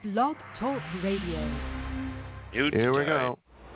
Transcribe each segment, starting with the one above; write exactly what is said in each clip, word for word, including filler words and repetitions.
Blog Talk Radio. Here we go.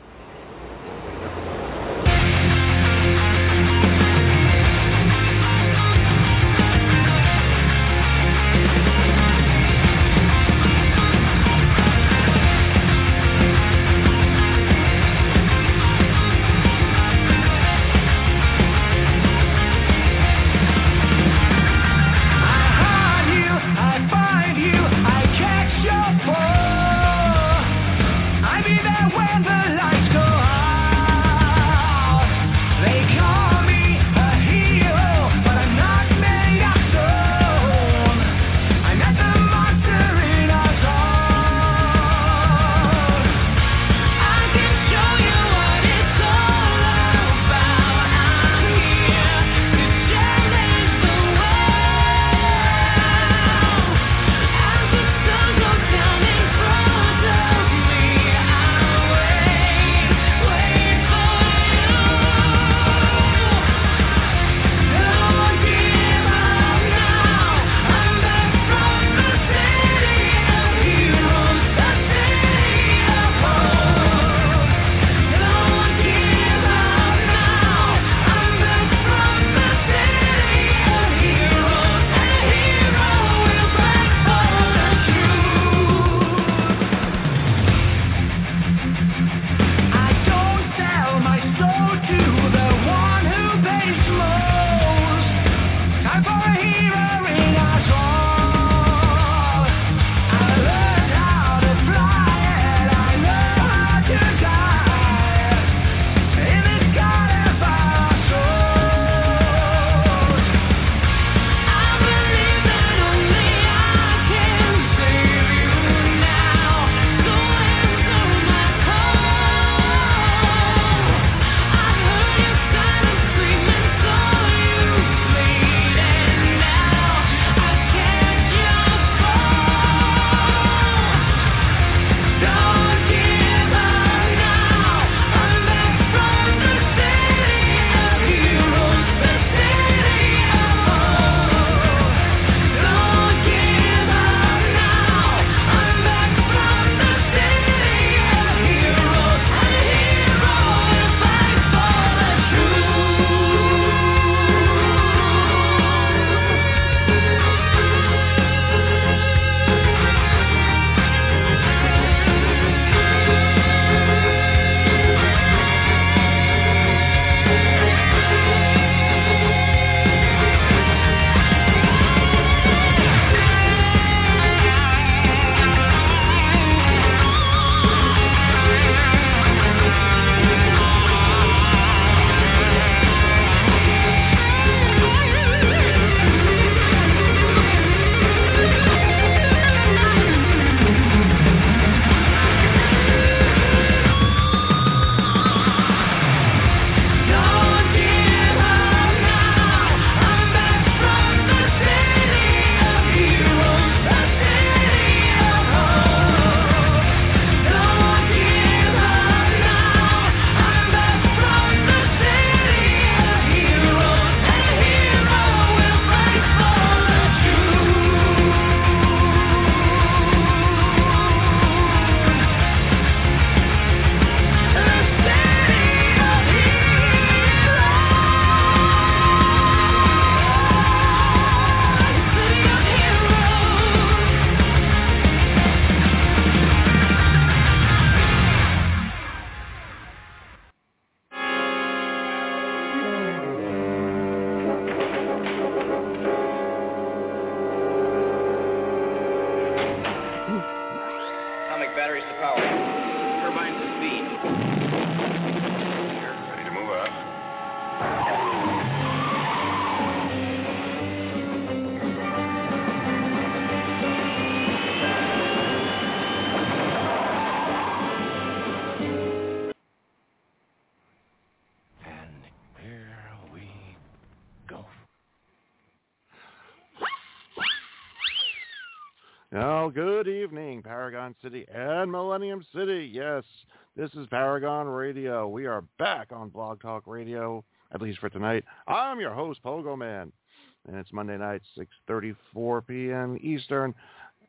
Well, good evening, Paragon City and Millennium City. Yes, this is Paragon Radio. We are back on Blog Talk Radio, at least for tonight. I'm your host, Pogo Man, and it's Monday night, six thirty-four p.m. Eastern.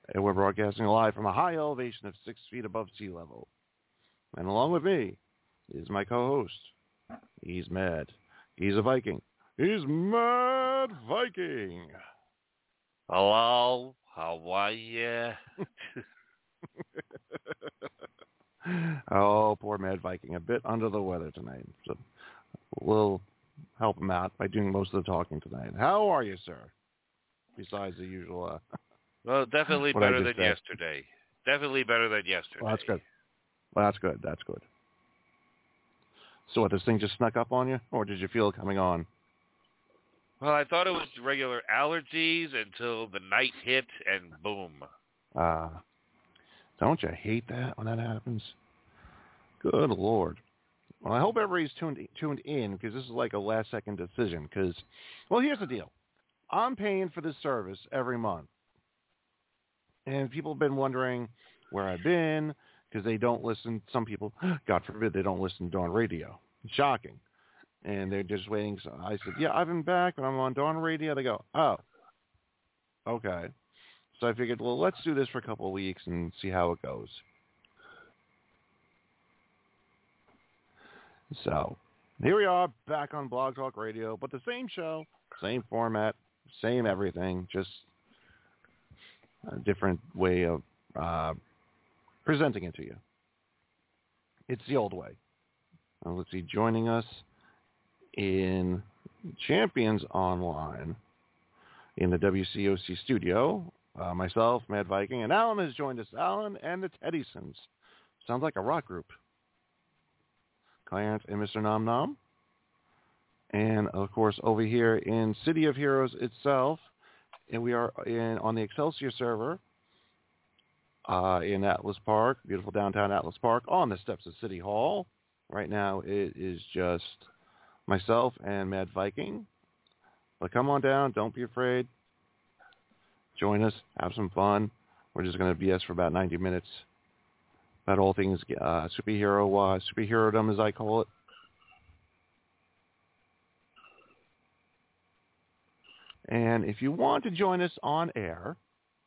And we're broadcasting live from a high elevation of six feet above sea level. And along with me is my co-host. He's mad. He's a Viking. He's Mad Viking. Hello, how are you? Oh, poor Mad Viking. A bit under the weather tonight. So we'll help him out by doing most of the talking tonight. How are you, sir? Besides the usual... Uh, well, definitely better than said. yesterday. Definitely better than yesterday. Well, that's good. Well, that's good. That's good. So what, this thing just snuck up on you? Or did you feel it coming on? Well, I thought it was regular allergies until the night hit and boom. Ah. Uh, don't you hate that when that happens? Good Lord. Well, I hope everybody's tuned tuned in because this is like a last-second decision. Because, well, here's the deal. I'm paying for this service every month. And people have been wondering where I've been because they don't listen. Some people, God forbid, they don't listen to Dawn Radio. It's shocking. And they're just waiting. So I said, yeah, I've been back, but I'm on Dawn Radio. They go, oh, okay. So I figured, well, let's do this for a couple of weeks and see how it goes. So here we are back on Blog Talk Radio, but the same show, same format, same everything, just a different way of uh, presenting it to you. It's the old way. Uh, let's see, joining us in Champions Online in the W C O C studio, uh, myself, Mad Viking, and Alan has joined us. Alan and the Teddysons. Sounds like a rock group. Clarence and Mister Nom Nom. And, of course, over here in City of Heroes itself, and we are in on the Excelsior server uh, in Atlas Park, beautiful downtown Atlas Park, on the steps of City Hall. Right now it is just myself and Mad Viking. But come on down. Don't be afraid. Join us. Have some fun. We're just going to B S for about ninety minutes about all things uh, superhero, uh, superhero-dom, as I call it. And if you want to join us on air,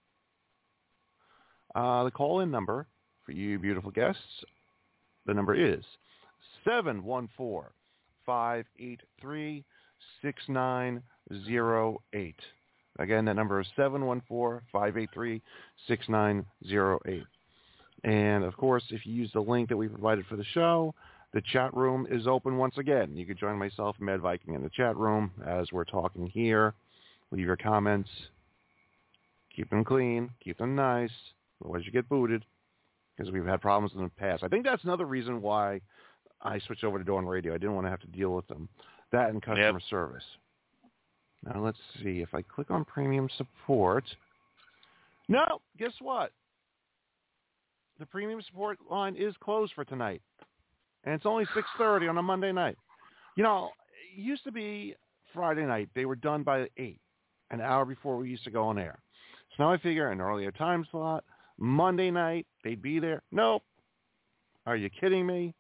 uh, the call-in number for you beautiful guests, the number is seven one four, five eight three, six nine zero eight. Again, that number is seven one four, five eight three, six nine zero eight. And, of course, if you use the link that we provided for the show, the chat room is open once again. You can join myself and Mad Viking in the chat room as we're talking here. Leave your comments. Keep them clean. Keep them nice. Otherwise you get booted because we've had problems in the past. I think that's another reason why I switched over to Dawn Radio. I didn't want to have to deal with them. That and customer yep. service. Now let's see. If I click on premium support. No, guess what? The premium support line is closed for tonight. And it's only six thirty on a Monday night. You know, it used to be Friday night. They were done by eight, an hour before we used to go on air. So now I figure an earlier time slot, Monday night, they'd be there. Nope. Are you kidding me?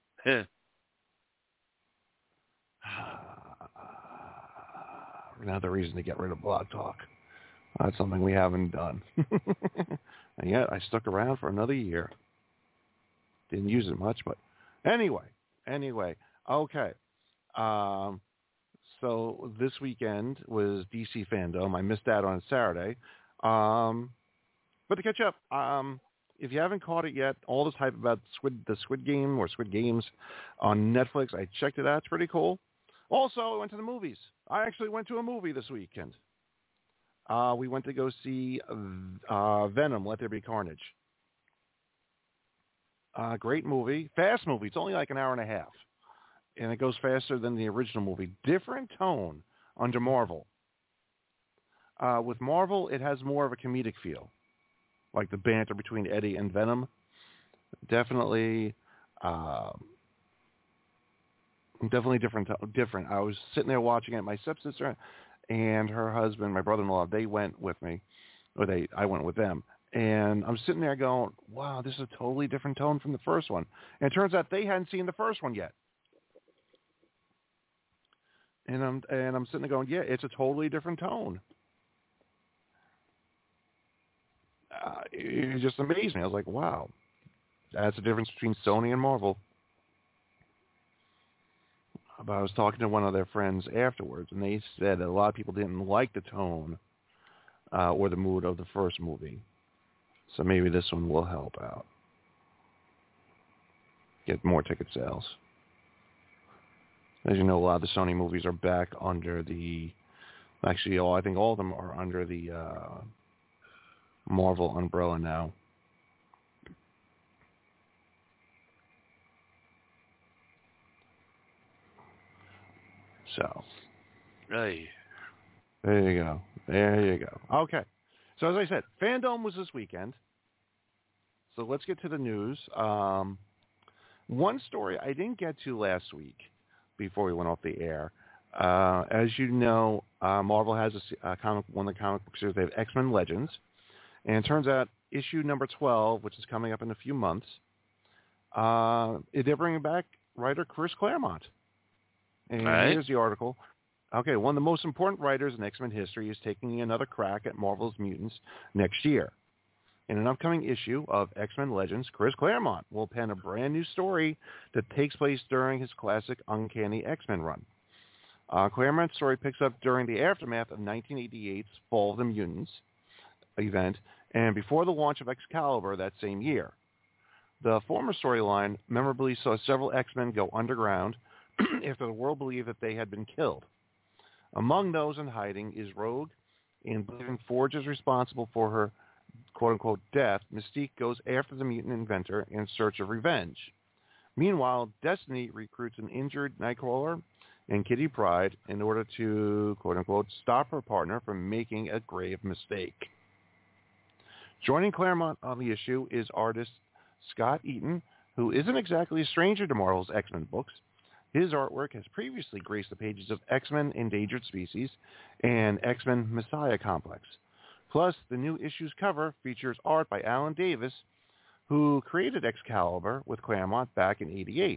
Another reason to get rid of Blog Talk. That's something we haven't done. And yet I stuck around for another year. Didn't use it much, but anyway, anyway, okay. Um, so this weekend was D C Fandom. I missed out on Saturday. Um, but to catch up, um, if you haven't caught it yet, all this hype about Squid, the Squid Game or Squid Games on Netflix, I checked it out. It's pretty cool. Also, I went to the movies. I actually went to a movie this weekend. Uh, we went to go see uh, Venom, Let There Be Carnage. Uh, great movie. Fast movie. It's only like an hour and a half. And it goes faster than the original movie. Different tone under Marvel. Uh, with Marvel, it has more of a comedic feel. Like the banter between Eddie and Venom. Definitely... Uh, definitely different. Different. I was sitting there watching it. My stepsister and her husband, my brother-in-law, they went with me, or they, I went with them. And I'm sitting there going, wow, this is a totally different tone from the first one. And it turns out they hadn't seen the first one yet. And I'm, and I'm sitting there going, yeah, it's a totally different tone. uh, it just amazed me. I was like, wow, that's the difference between Sony and Marvel. But I was talking to one of their friends afterwards, and they said that a lot of people didn't like the tone uh, or the mood of the first movie. So maybe this one will help out. Get more ticket sales. As you know, a lot of the Sony movies are back under the... Actually, all I think all of them are under the uh, Marvel umbrella now. So, Right. There you go. There you go. Okay. So as I said, Fandom was this weekend. So let's get to the news. Um, one story I didn't get to last week before we went off the air. Uh, as you know, uh, Marvel has a, a comic, one of the comic book series. They have X-Men Legends. And it turns out issue number twelve, which is coming up in a few months, uh, they're bringing back writer Chris Claremont. And right. Here's the article. Okay, one of the most important writers in X-Men history is taking another crack at Marvel's mutants next year. In an upcoming issue of X-Men Legends, Chris Claremont will pen a brand new story that takes place during his classic Uncanny X-Men run. Uh, Claremont's story picks up during the aftermath of nineteen eighty-eight's Fall of the Mutants event and before the launch of Excalibur that same year. The former storyline memorably saw several X-Men go underground after the world believed that they had been killed. Among those in hiding is Rogue, and believing Forge is responsible for her quote-unquote death, Mystique goes after the mutant inventor in search of revenge. Meanwhile, Destiny recruits an injured Nightcrawler and Kitty Pryde in order to quote-unquote stop her partner from making a grave mistake. Joining Claremont on the issue is artist Scott Eaton, who isn't exactly a stranger to Marvel's X-Men books. His artwork has previously graced the pages of X-Men Endangered Species and X-Men Messiah Complex. Plus, the new issue's cover features art by Alan Davis, who created Excalibur with Claremont back in eighty-eight.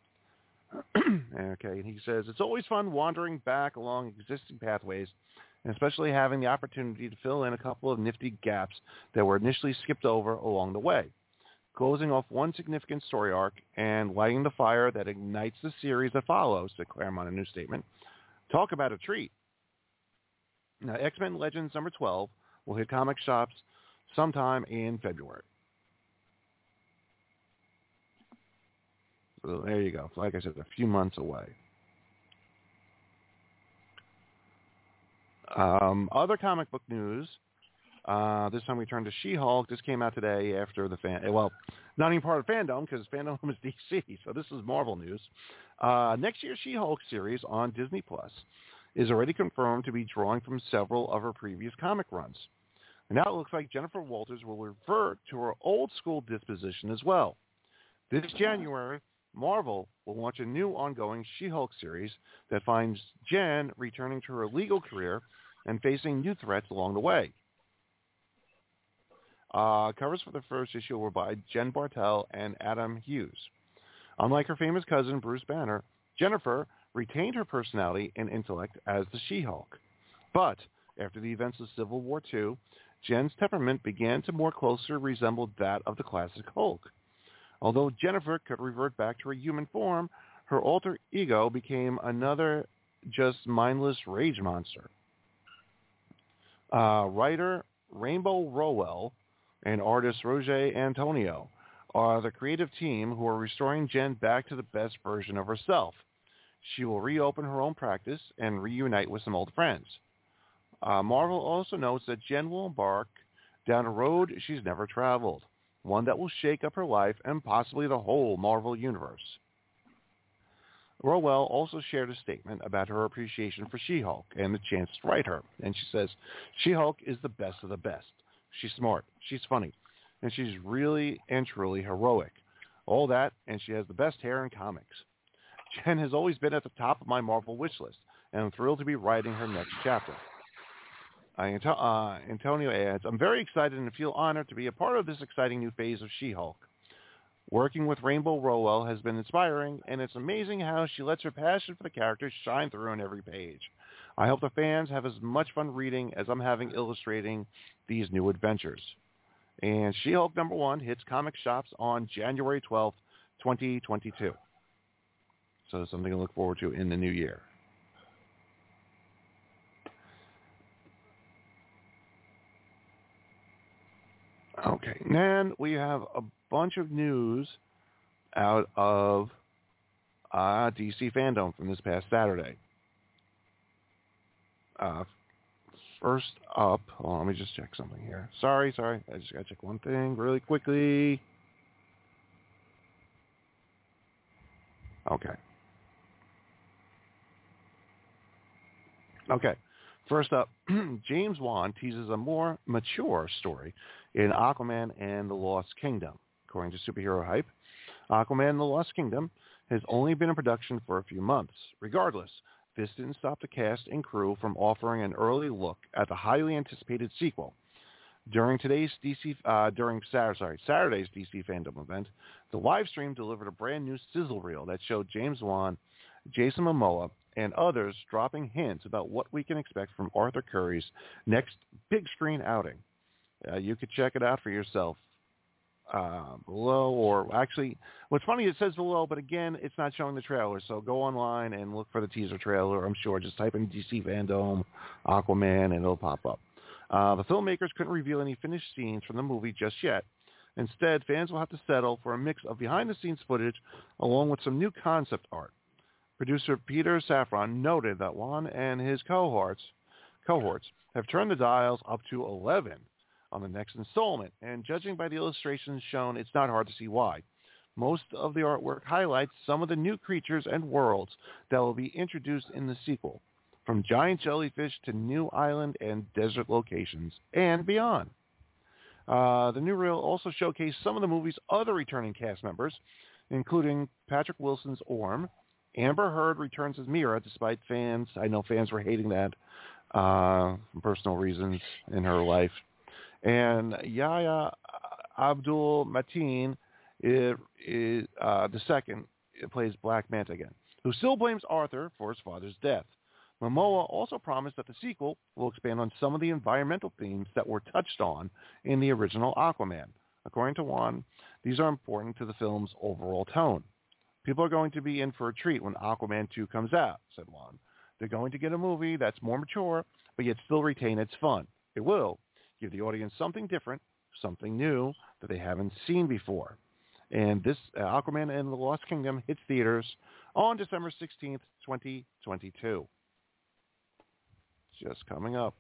Okay, and he says, it's always fun wandering back along existing pathways, and especially having the opportunity to fill in a couple of nifty gaps that were initially skipped over along the way. Closing off one significant story arc and lighting the fire that ignites the series that follows, said Claremont in a new statement. Talk about a treat. Now, X-Men Legends number twelve will hit comic shops sometime in February. So there you go. Like I said, a few months away. Um, other comic book news. Uh, this time we turn to She-Hulk. This came out today after the fan. Well, not even part of Fandom because Fandom is D C, so this is Marvel news. Uh, next year's She-Hulk series on Disney Plus is already confirmed to be drawing from several of her previous comic runs. And now it looks like Jennifer Walters will revert to her old-school disposition as well. This January, Marvel will launch a new ongoing She-Hulk series that finds Jen returning to her legal career and facing new threats along the way. Uh, covers for the first issue were by Jen Bartel and Adam Hughes. Unlike her famous cousin, Bruce Banner, Jennifer retained her personality and intellect as the She-Hulk. But after the events of Civil War Two, Jen's temperament began to more closely resemble that of the classic Hulk. Although Jennifer could revert back to her human form, her alter ego became another just mindless rage monster. Uh, writer Rainbow Rowell and artist Roger Antonio are the creative team who are restoring Jen back to the best version of herself. She will reopen her own practice and reunite with some old friends. Uh, Marvel also notes that Jen will embark down a road she's never traveled, one that will shake up her life and possibly the whole Marvel universe. Rowell also shared a statement about her appreciation for She-Hulk and the chance to write her. And she says, She-Hulk is the best of the best. She's smart, she's funny, and she's really and truly heroic. All that, and she has the best hair in comics. Jen has always been at the top of my Marvel wish list, and I'm thrilled to be writing her next chapter. Uh, Antonio adds, I'm very excited and feel honored to be a part of this exciting new phase of She-Hulk. Working with Rainbow Rowell has been inspiring, and it's amazing how she lets her passion for the character shine through on every page. I hope the fans have as much fun reading as I'm having illustrating these new adventures. And She-Hulk number one hits comic shops on January twelfth, twenty twenty-two. So something to look forward to in the new year. Okay, then we have a bunch of news out of uh, D C Fandom from this past Saturday. Uh, first up, hold on, let me just check something here. Sorry, sorry, I just got to check one thing really quickly. Okay. Okay. First up, James Wan teases a more mature story in Aquaman and the Lost Kingdom. According to Superhero Hype, Aquaman and the Lost Kingdom has only been in production for a few months. Regardless, this didn't stop the cast and crew from offering an early look at the highly anticipated sequel. During today's D C, uh, during Saturday, sorry, Saturday's D C Fandom event, the live stream delivered a brand new sizzle reel that showed James Wan, Jason Momoa, and others dropping hints about what we can expect from Arthur Curry's next big screen outing. Uh, you could check it out for yourself uh, below, or actually, what's funny, it says below, but again, it's not showing the trailer, so go online and look for the teaser trailer. I'm sure just type in D C Fandom, Aquaman, and it'll pop up. Uh, the filmmakers couldn't reveal any finished scenes from the movie just yet. Instead, fans will have to settle for a mix of behind-the-scenes footage along with some new concept art. Producer Peter Safran noted that Wan and his cohorts cohorts have turned the dials up to eleven on the next installment, and judging by the illustrations shown, it's not hard to see why. Most of the artwork highlights some of the new creatures and worlds that will be introduced in the sequel, from giant jellyfish to new island and desert locations, and beyond. Uh, the new reel also showcased some of the movie's other returning cast members, including Patrick Wilson's Orm. Amber Heard returns as Mira, despite fans. I know fans were hating that uh, for personal reasons in her life. And Yahya Abdul Mateen is, is uh, the second plays Black Manta again, who still blames Arthur for his father's death. Momoa also promised that the sequel will expand on some of the environmental themes that were touched on in the original Aquaman. According to Wan, these are important to the film's overall tone. People are going to be in for a treat when Aquaman two comes out, said Wan. They're going to get a movie that's more mature, but yet still retain its fun. It will give the audience something different, something new that they haven't seen before. And this uh, Aquaman and the Lost Kingdom hits theaters on December sixteenth, twenty twenty-two. Just coming up.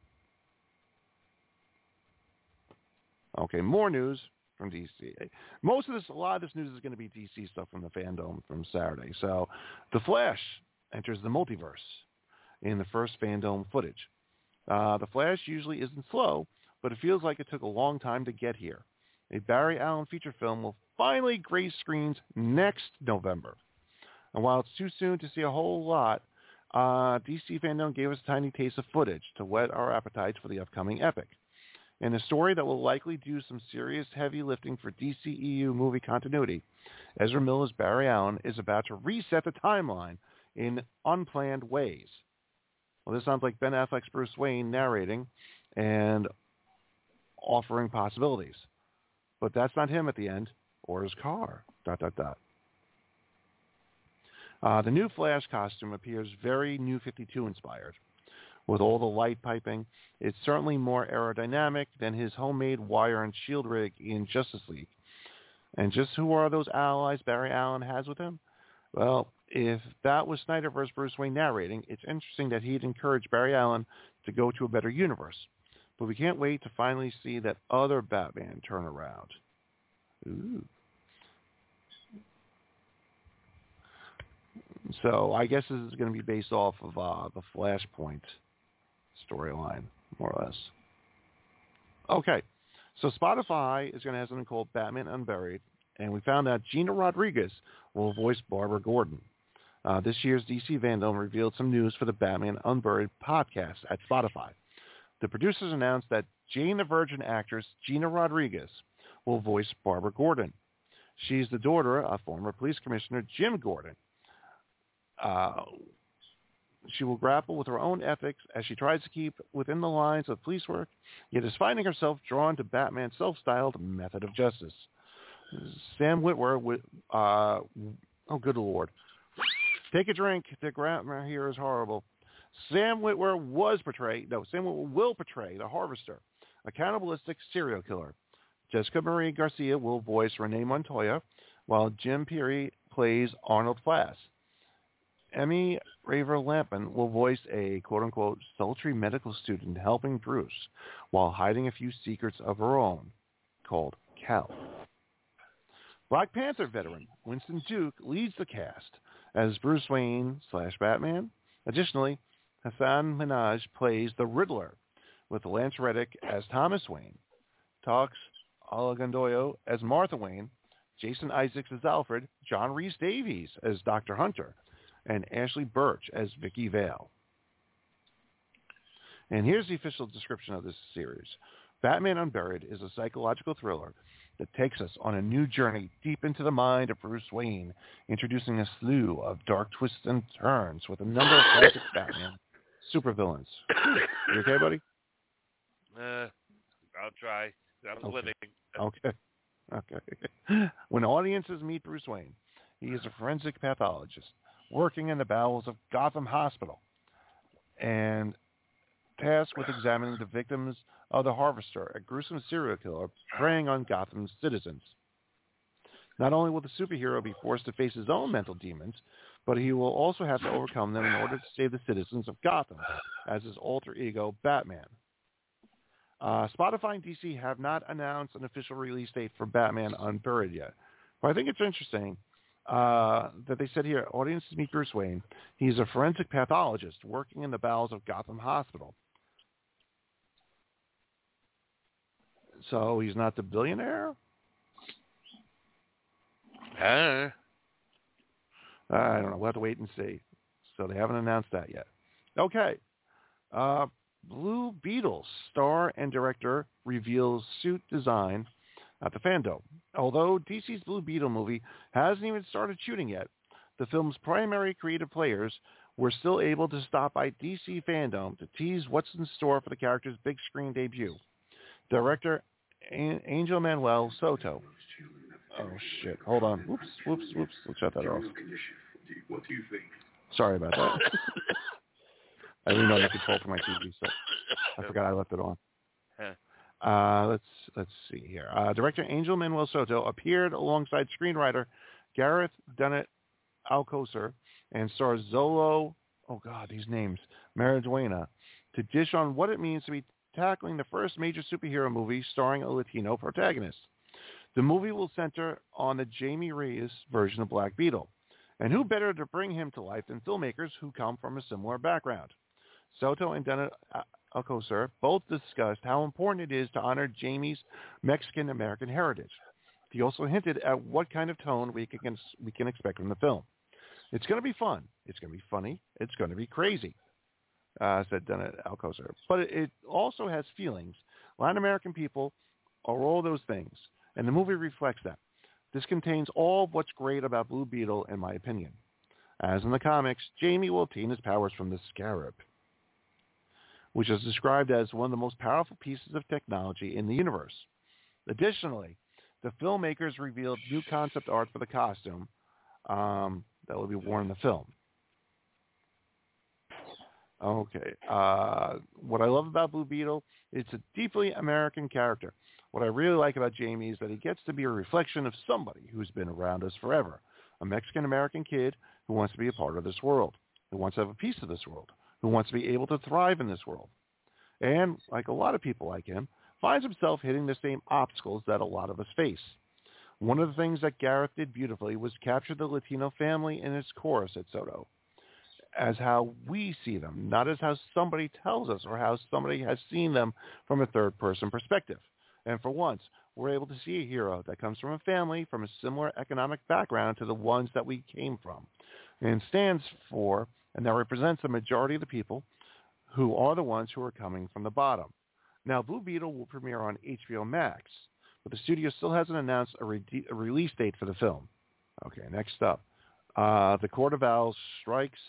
Okay, more news from D C. Most of this, a lot of this news is going to be D C stuff from the fandom from Saturday. So, The Flash enters the multiverse in the first fandom footage. Uh, the Flash usually isn't slow, but it feels like it took a long time to get here. A Barry Allen feature film will finally grace screens next November. And while it's too soon to see a whole lot, uh, D C Fandom gave us a tiny taste of footage to whet our appetites for the upcoming epic. In a story that will likely do some serious heavy lifting for D C E U movie continuity, Ezra Miller's Barry Allen is about to reset the timeline in unplanned ways. Well, this sounds like Ben Affleck's Bruce Wayne narrating and offering possibilities. But that's not him at the end, or his car, dot, dot, dot. Uh, the new Flash costume appears very New fifty-two inspired. With all the light piping, it's certainly more aerodynamic than his homemade wire and shield rig in Justice League. And just who are those allies Barry Allen has with him? Well, if that was Snyderverse Bruce Wayne narrating, it's interesting that he'd encourage Barry Allen to go to a better universe. But we can't wait to finally see that other Batman turn around. Ooh. So I guess this is going to be based off of uh, the Flashpoint storyline, more or less. Okay, so Spotify is going to have something called Batman Unburied, and we found out Gina Rodriguez will voice Barbara Gordon. Uh, this year's D C Fandom revealed some news for the Batman Unburied podcast at Spotify. The producers announced that Jane the Virgin actress Gina Rodriguez will voice Barbara Gordon. She's the daughter of former police commissioner Jim Gordon. Uh, She will grapple with her own ethics as she tries to keep within the lines of police work, yet is finding herself drawn to Batman's self-styled method of justice. Sam Witwer, uh, oh good Lord. Take a drink. The grammar here is horrible. Sam Witwer was portrayed, no, Sam Witwer will portray the Harvester, a cannibalistic serial killer. Jessica Marie Garcia will voice Renee Montoya, while Jim Peary plays Arnold Flass. Emmy Raver Lampin will voice a quote-unquote sultry medical student helping Bruce while hiding a few secrets of her own, called Cal. Black Panther veteran Winston Duke leads the cast as Bruce Wayne slash Batman. Additionally, Hassan Minhaj plays the Riddler, with Lance Reddick as Thomas Wayne, Tox Alagandoyo as Martha Wayne, Jason Isaacs as Alfred, John Rhys-Davies as Doctor Hunter, and Ashley Birch as Vicky Vale. And here's the official description of this series. Batman Unburied is a psychological thriller that takes us on a new journey deep into the mind of Bruce Wayne, introducing a slew of dark twists and turns with a number of classic Batman supervillains. You okay, buddy? Uh, I'll try. I'm okay. living. Okay. Okay. When audiences meet Bruce Wayne, he is a forensic pathologist working in the bowels of Gotham Hospital and tasked with examining the victims of the Harvester, a gruesome serial killer preying on Gotham's citizens. Not only will the superhero be forced to face his own mental demons, but he will also have to overcome them in order to save the citizens of Gotham as his alter ego, Batman. Uh, Spotify and D C have not announced an official release date for Batman Unburied yet. But I think it's interesting uh, that they said here, audiences meet Bruce Wayne. He's a forensic pathologist working in the bowels of Gotham Hospital. So he's not the billionaire? Uh, I don't know. We'll have to wait and see. So they haven't announced that yet. Okay. Uh, Blue Beetle star and director reveals suit design at the Fandom. Although D C's Blue Beetle movie hasn't even started shooting yet, the film's primary creative players were still able to stop by D C Fandom to tease what's in store for the character's big screen debut. Director A- Angel Manuel Soto. Oh, shit. Hold on. Whoops, whoops, whoops. Let's shut that off. What do you think? Sorry about that. I didn't know I could control for my T V, so I forgot I left it on. Uh, let's let's see here. Uh, director Angel Manuel Soto appeared alongside screenwriter Gareth Dennett Alcocer and star Zolo, oh God, these names, Mariduena, to dish on what it means to be tackling the first major superhero movie starring a Latino protagonist. The movie will center on the Jamie Reyes version of Black Beetle, and who better to bring him to life than filmmakers who come from a similar background. Soto and Dennett Alcocer both discussed how important it is to honor Jamie's Mexican-American heritage. He also hinted at what kind of tone we can we can expect from the film. It's going to be fun. It's going to be funny. It's going to be crazy, uh, said Dennett Alcocer. But it, it also has feelings. Latin American people are all those things, and the movie reflects that. This contains all of what's great about Blue Beetle, in my opinion. As in the comics, Jamie will obtain his powers from the Scarab, which is described as one of the most powerful pieces of technology in the universe. Additionally, the filmmakers revealed new concept art for the costume um, that will be worn in the film. Okay. Uh, what I love about Blue Beetle, it's a deeply American character. What I really like about Jamie is that he gets to be a reflection of somebody who's been around us forever, a Mexican-American kid who wants to be a part of this world, who wants to have a piece of this world, who wants to be able to thrive in this world. And, like a lot of people like him, finds himself hitting the same obstacles that a lot of us face. One of the things that Gareth did beautifully was capture the Latino family in its core, said Soto, as how we see them, not as how somebody tells us or how somebody has seen them from a third-person perspective. And for once, we're able to see a hero that comes from a family from a similar economic background to the ones that we came from, and stands for and that represents the majority of the people who are the ones who are coming from the bottom. Now, Blue Beetle will premiere on H B O Max, but the studio still hasn't announced a, re- a release date for the film. Okay, next up. Uh, the Court of Owls strikes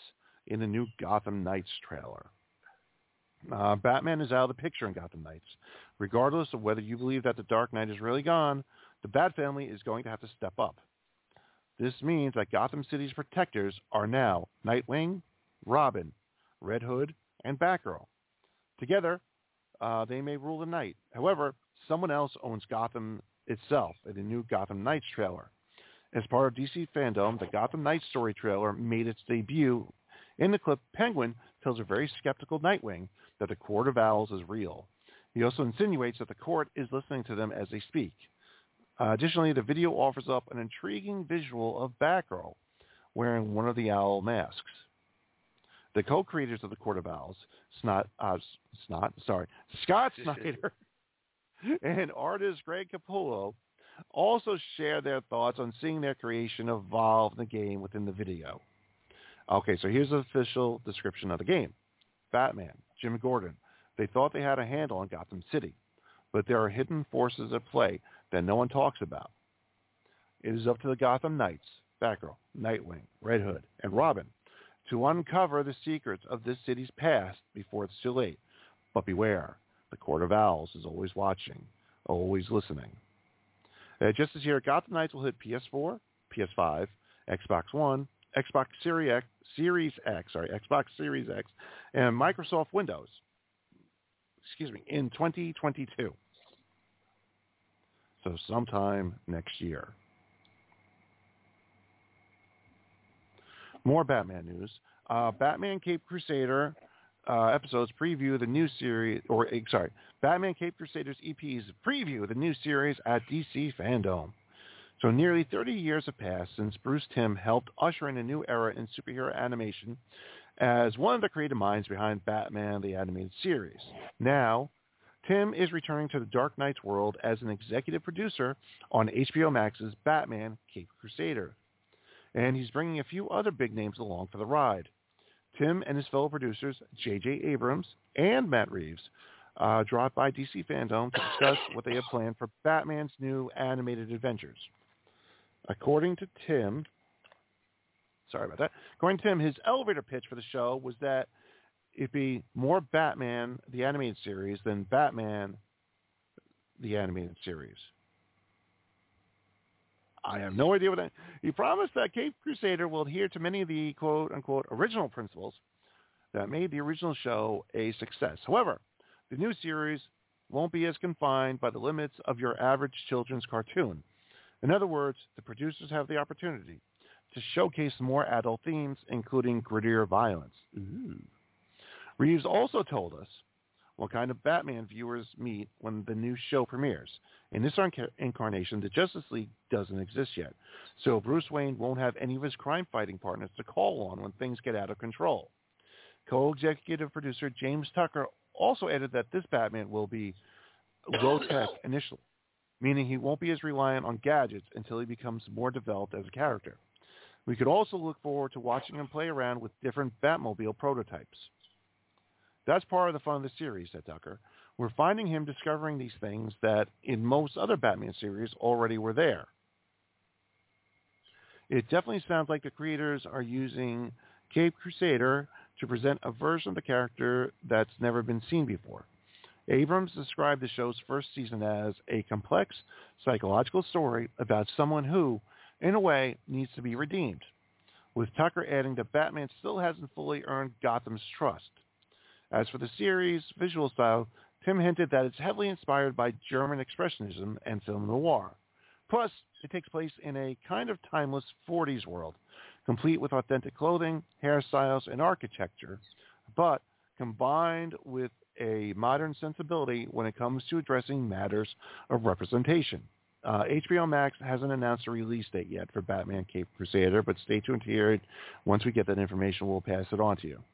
in the new Gotham Knights trailer. Uh, Batman is out of the picture in Gotham Knights. Regardless of whether you believe that the Dark Knight is really gone, the Bat family is going to have to step up. This means that Gotham City's protectors are now Nightwing, Robin, Red Hood, and Batgirl. Together, uh, they may rule the night. However, someone else owns Gotham itself in the new Gotham Knights trailer. As part of D C Fandom, the Gotham Knights story trailer made its debut. In the clip, Penguin tells a very skeptical Nightwing that the Court of Owls is real. He also insinuates that the court is listening to them as they speak. Uh, additionally, the video offers up an intriguing visual of Batgirl wearing one of the owl masks. The co-creators of the Court of Owls, Snot, uh, Snot, sorry, Scott Snyder and artist Greg Capullo, also share their thoughts on seeing their creation evolve in the game within the video. Okay, so here's the official description of the game. Batman, Jim Gordon. They thought they had a handle on Gotham City, but there are hidden forces at play that no one talks about. It is up to the Gotham Knights, Batgirl, Nightwing, Red Hood, and Robin, to uncover the secrets of this city's past before it's too late. But beware, the Court of Owls is always watching, always listening. Uh, just this year, Gotham Knights will hit P S four, P S five, Xbox One, Xbox Series X, Series X, sorry, Xbox Series X, and Microsoft Windows. Excuse me, in twenty twenty-two. So sometime next year. More Batman news. Uh, Batman Cape Crusader uh, episodes preview the new series, or uh, sorry, Batman Cape Crusaders E Ps preview the new series at D C Fandom. So nearly thirty years have passed since Bruce Timm helped usher in a new era in superhero animation as one of the creative minds behind Batman the Animated Series. Now, Timm is returning to the Dark Knight's world as an executive producer on H B O Max's Batman Cape Crusader. And he's bringing a few other big names along for the ride. Timm and his fellow producers, J J Abrams and Matt Reeves, uh, dropped by D C Fandom to discuss what they have planned for Batman's new animated adventures. According to Timm, sorry about that, according to Timm, his elevator pitch for the show was that it'd be more Batman, the animated series, than Batman, the animated series. I have no idea what that... He promised that Cape Crusader will adhere to many of the quote-unquote original principles that made the original show a success. However, the new series won't be as confined by the limits of your average children's cartoon. In other words, the producers have the opportunity to showcase more adult themes, including grittier violence. Ooh. Reeves also told us what kind of Batman viewers meet when the new show premieres. In this incarnation, the Justice League doesn't exist yet, so Bruce Wayne won't have any of his crime-fighting partners to call on when things get out of control. Co-executive producer James Tucker also added that this Batman will be low-tech initially, meaning he won't be as reliant on gadgets until he becomes more developed as a character. We could also look forward to watching him play around with different Batmobile prototypes. That's part of the fun of the series, said Tucker. We're finding him discovering these things that in most other Batman series already were there. It definitely sounds like the creators are using Cape Crusader to present a version of the character that's never been seen before. Abrams described the show's first season as a complex psychological story about someone who, in a way, needs to be redeemed, with Tucker adding that Batman still hasn't fully earned Gotham's trust. As for the series' visual style, Timm hinted that it's heavily inspired by German expressionism and film noir. Plus, it takes place in a kind of timeless forties world, complete with authentic clothing, hairstyles, and architecture, but combined with a modern sensibility when it comes to addressing matters of representation. Uh, H B O Max hasn't announced a release date yet for Batman Cape Crusader, but stay tuned to hear it. Once we get that information, we'll pass it on to you.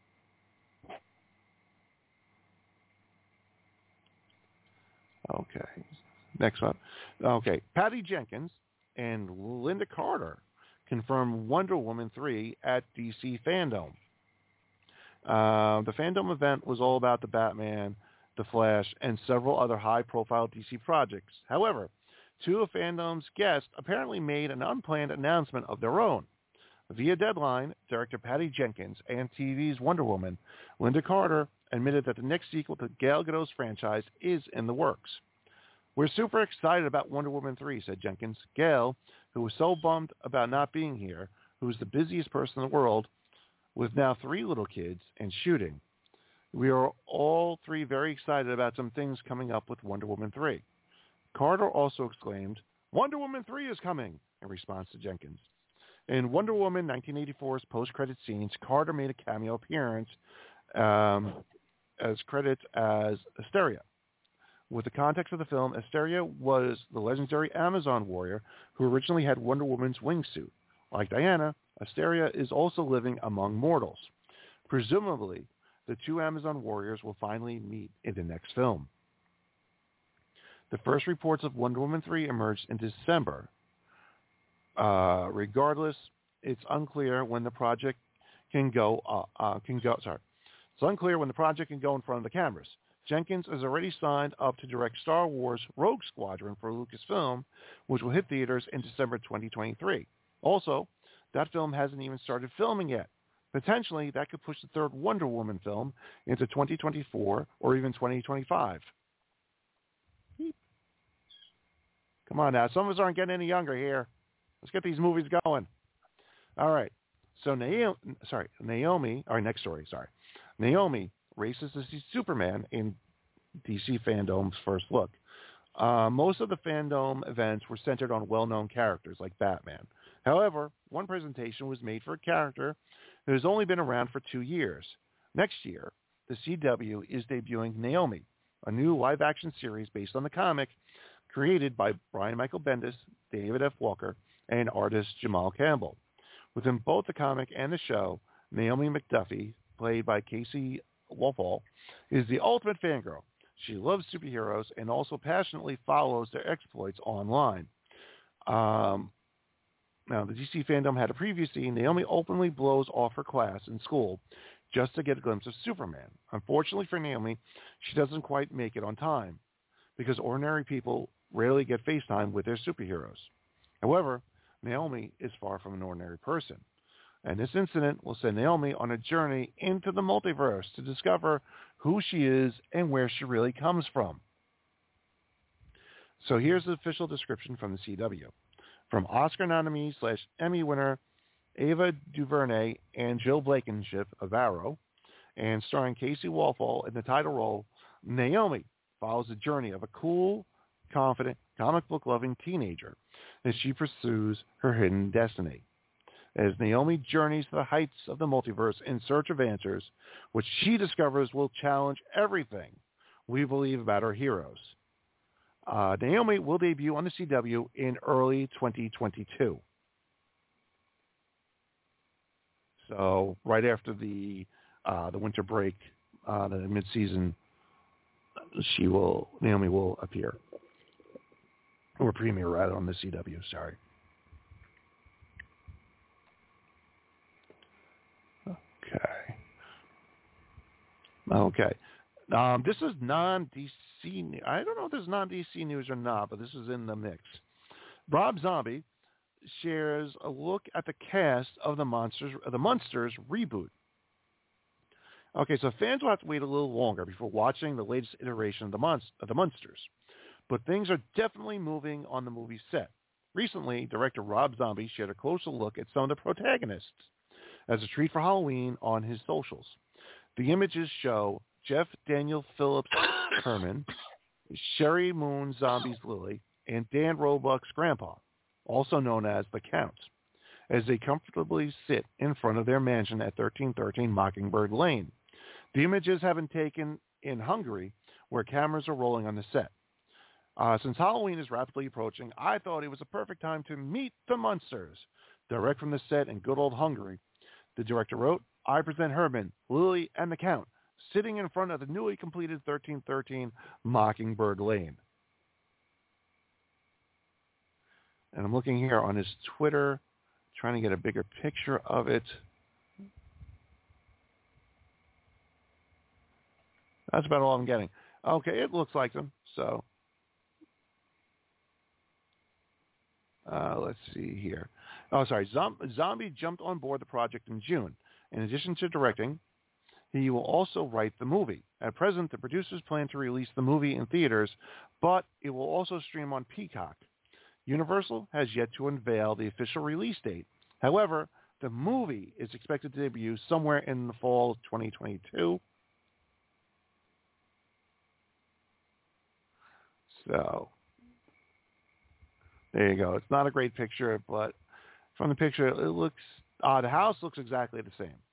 Okay, next one. Okay, Patty Jenkins and Linda Carter confirmed Wonder Woman three at D C Fandom. Uh, the Fandom event was all about the Batman, the Flash, and several other high-profile D C projects. However, two of Fandom's guests apparently made an unplanned announcement of their own. Via Deadline, director Patty Jenkins and T V's Wonder Woman, Linda Carter, admitted that the next sequel to Gal Gadot's franchise is in the works. We're super excited about Wonder Woman three, said Jenkins. Gal, who was so bummed about not being here, who's the busiest person in the world, with now three little kids and shooting. We are all three very excited about some things coming up with Wonder Woman three. Carter also exclaimed, Wonder Woman three is coming, in response to Jenkins. In Wonder Woman nineteen eighty-four's post-credit scenes, Carter made a cameo appearance um, as credits as Asteria. With the context of the film, Asteria was the legendary Amazon warrior who originally had Wonder Woman's wingsuit. Like Diana, Asteria is also living among mortals. Presumably, the two Amazon warriors will finally meet in the next film. The first reports of Wonder Woman three emerged in December. Uh, regardless, it's unclear when the project can go. Uh, uh, can go. Sorry, it's unclear when the project can go in front of the cameras. Jenkins is already signed up to direct Star Wars Rogue Squadron for Lucasfilm, which will hit theaters in December twenty twenty-three. Also, that film hasn't even started filming yet. Potentially, that could push the third Wonder Woman film into twenty twenty-four or even twenty twenty-five. Come on now. Some of us aren't getting any younger here. Let's get these movies going. All right. So Naomi, sorry, Naomi, our next story, sorry. Naomi races to see Superman in D C Fandom's first look. Uh, most of the Fandom events were centered on well-known characters like Batman. However, one presentation was made for a character who has only been around for two years. Next year, the C W is debuting Naomi, a new live-action series based on the comic created by Brian Michael Bendis, David F. Walker, and artist Jamal Campbell. Within both the comic and the show, Naomi McDuffie, played by Casey Wolfall, is the ultimate fangirl. She loves superheroes and also passionately follows their exploits online. Um, now, the D C Fandom had a preview scene. Naomi openly blows off her class in school just to get a glimpse of Superman. Unfortunately for Naomi, she doesn't quite make it on time because ordinary people rarely get FaceTime with their superheroes. However, Naomi is far from an ordinary person. And this incident will send Naomi on a journey into the multiverse to discover who she is and where she really comes from. So here's the official description from the C W. From Oscar nominee slash Emmy winner Ava DuVernay and Jill Blankenship of Arrow, and starring Casey Wolfall in the title role, Naomi follows the journey of a cool, confident, comic book-loving teenager as she pursues her hidden destiny. As Naomi journeys to the heights of the multiverse in search of answers, which she discovers will challenge everything we believe about our heroes. Uh, Naomi will debut on the C W in early twenty twenty-two. So right after the uh, the winter break, uh, the mid-season, she will Naomi will appear. Or premiere, rather, on the C W, sorry. Okay. Okay. Um, this is non-D C. I don't know if this is non-D C news or not, but this is in the mix. Rob Zombie shares a look at the cast of the Monsters, the Munsters reboot. Okay, so fans will have to wait a little longer before watching the latest iteration of the, Monst- of the Munsters. But things are definitely moving on the movie set. Recently, director Rob Zombie shared a closer look at some of the protagonists as a treat for Halloween on his socials. The images show Jeff Daniel Phillips Herman, Sherry Moon Zombie's Lily, and Dan Roebuck's grandpa, also known as the Count, as they comfortably sit in front of their mansion at thirteen thirteen Mockingbird Lane. The images have been taken in Hungary, where cameras are rolling on the set. Uh, since Halloween is rapidly approaching, I thought it was a perfect time to meet the Munsters. Direct from the set in good old Hungary, the director wrote, I present Herman, Lily, and the Count, sitting in front of the newly completed thirteen thirteen Mockingbird Lane. And I'm looking here on his Twitter, trying to get a bigger picture of it. That's about all I'm getting. Okay, it looks like them, so. Uh, let's see here. Oh, sorry. Zom- Zombie jumped on board the project in June. In addition to directing, he will also write the movie. At present, the producers plan to release the movie in theaters, but it will also stream on Peacock. Universal has yet to unveil the official release date. However, the movie is expected to debut somewhere in the fall of twenty twenty-two. So, there you go. It's not a great picture, but from the picture, it looks, uh, the house looks exactly the same.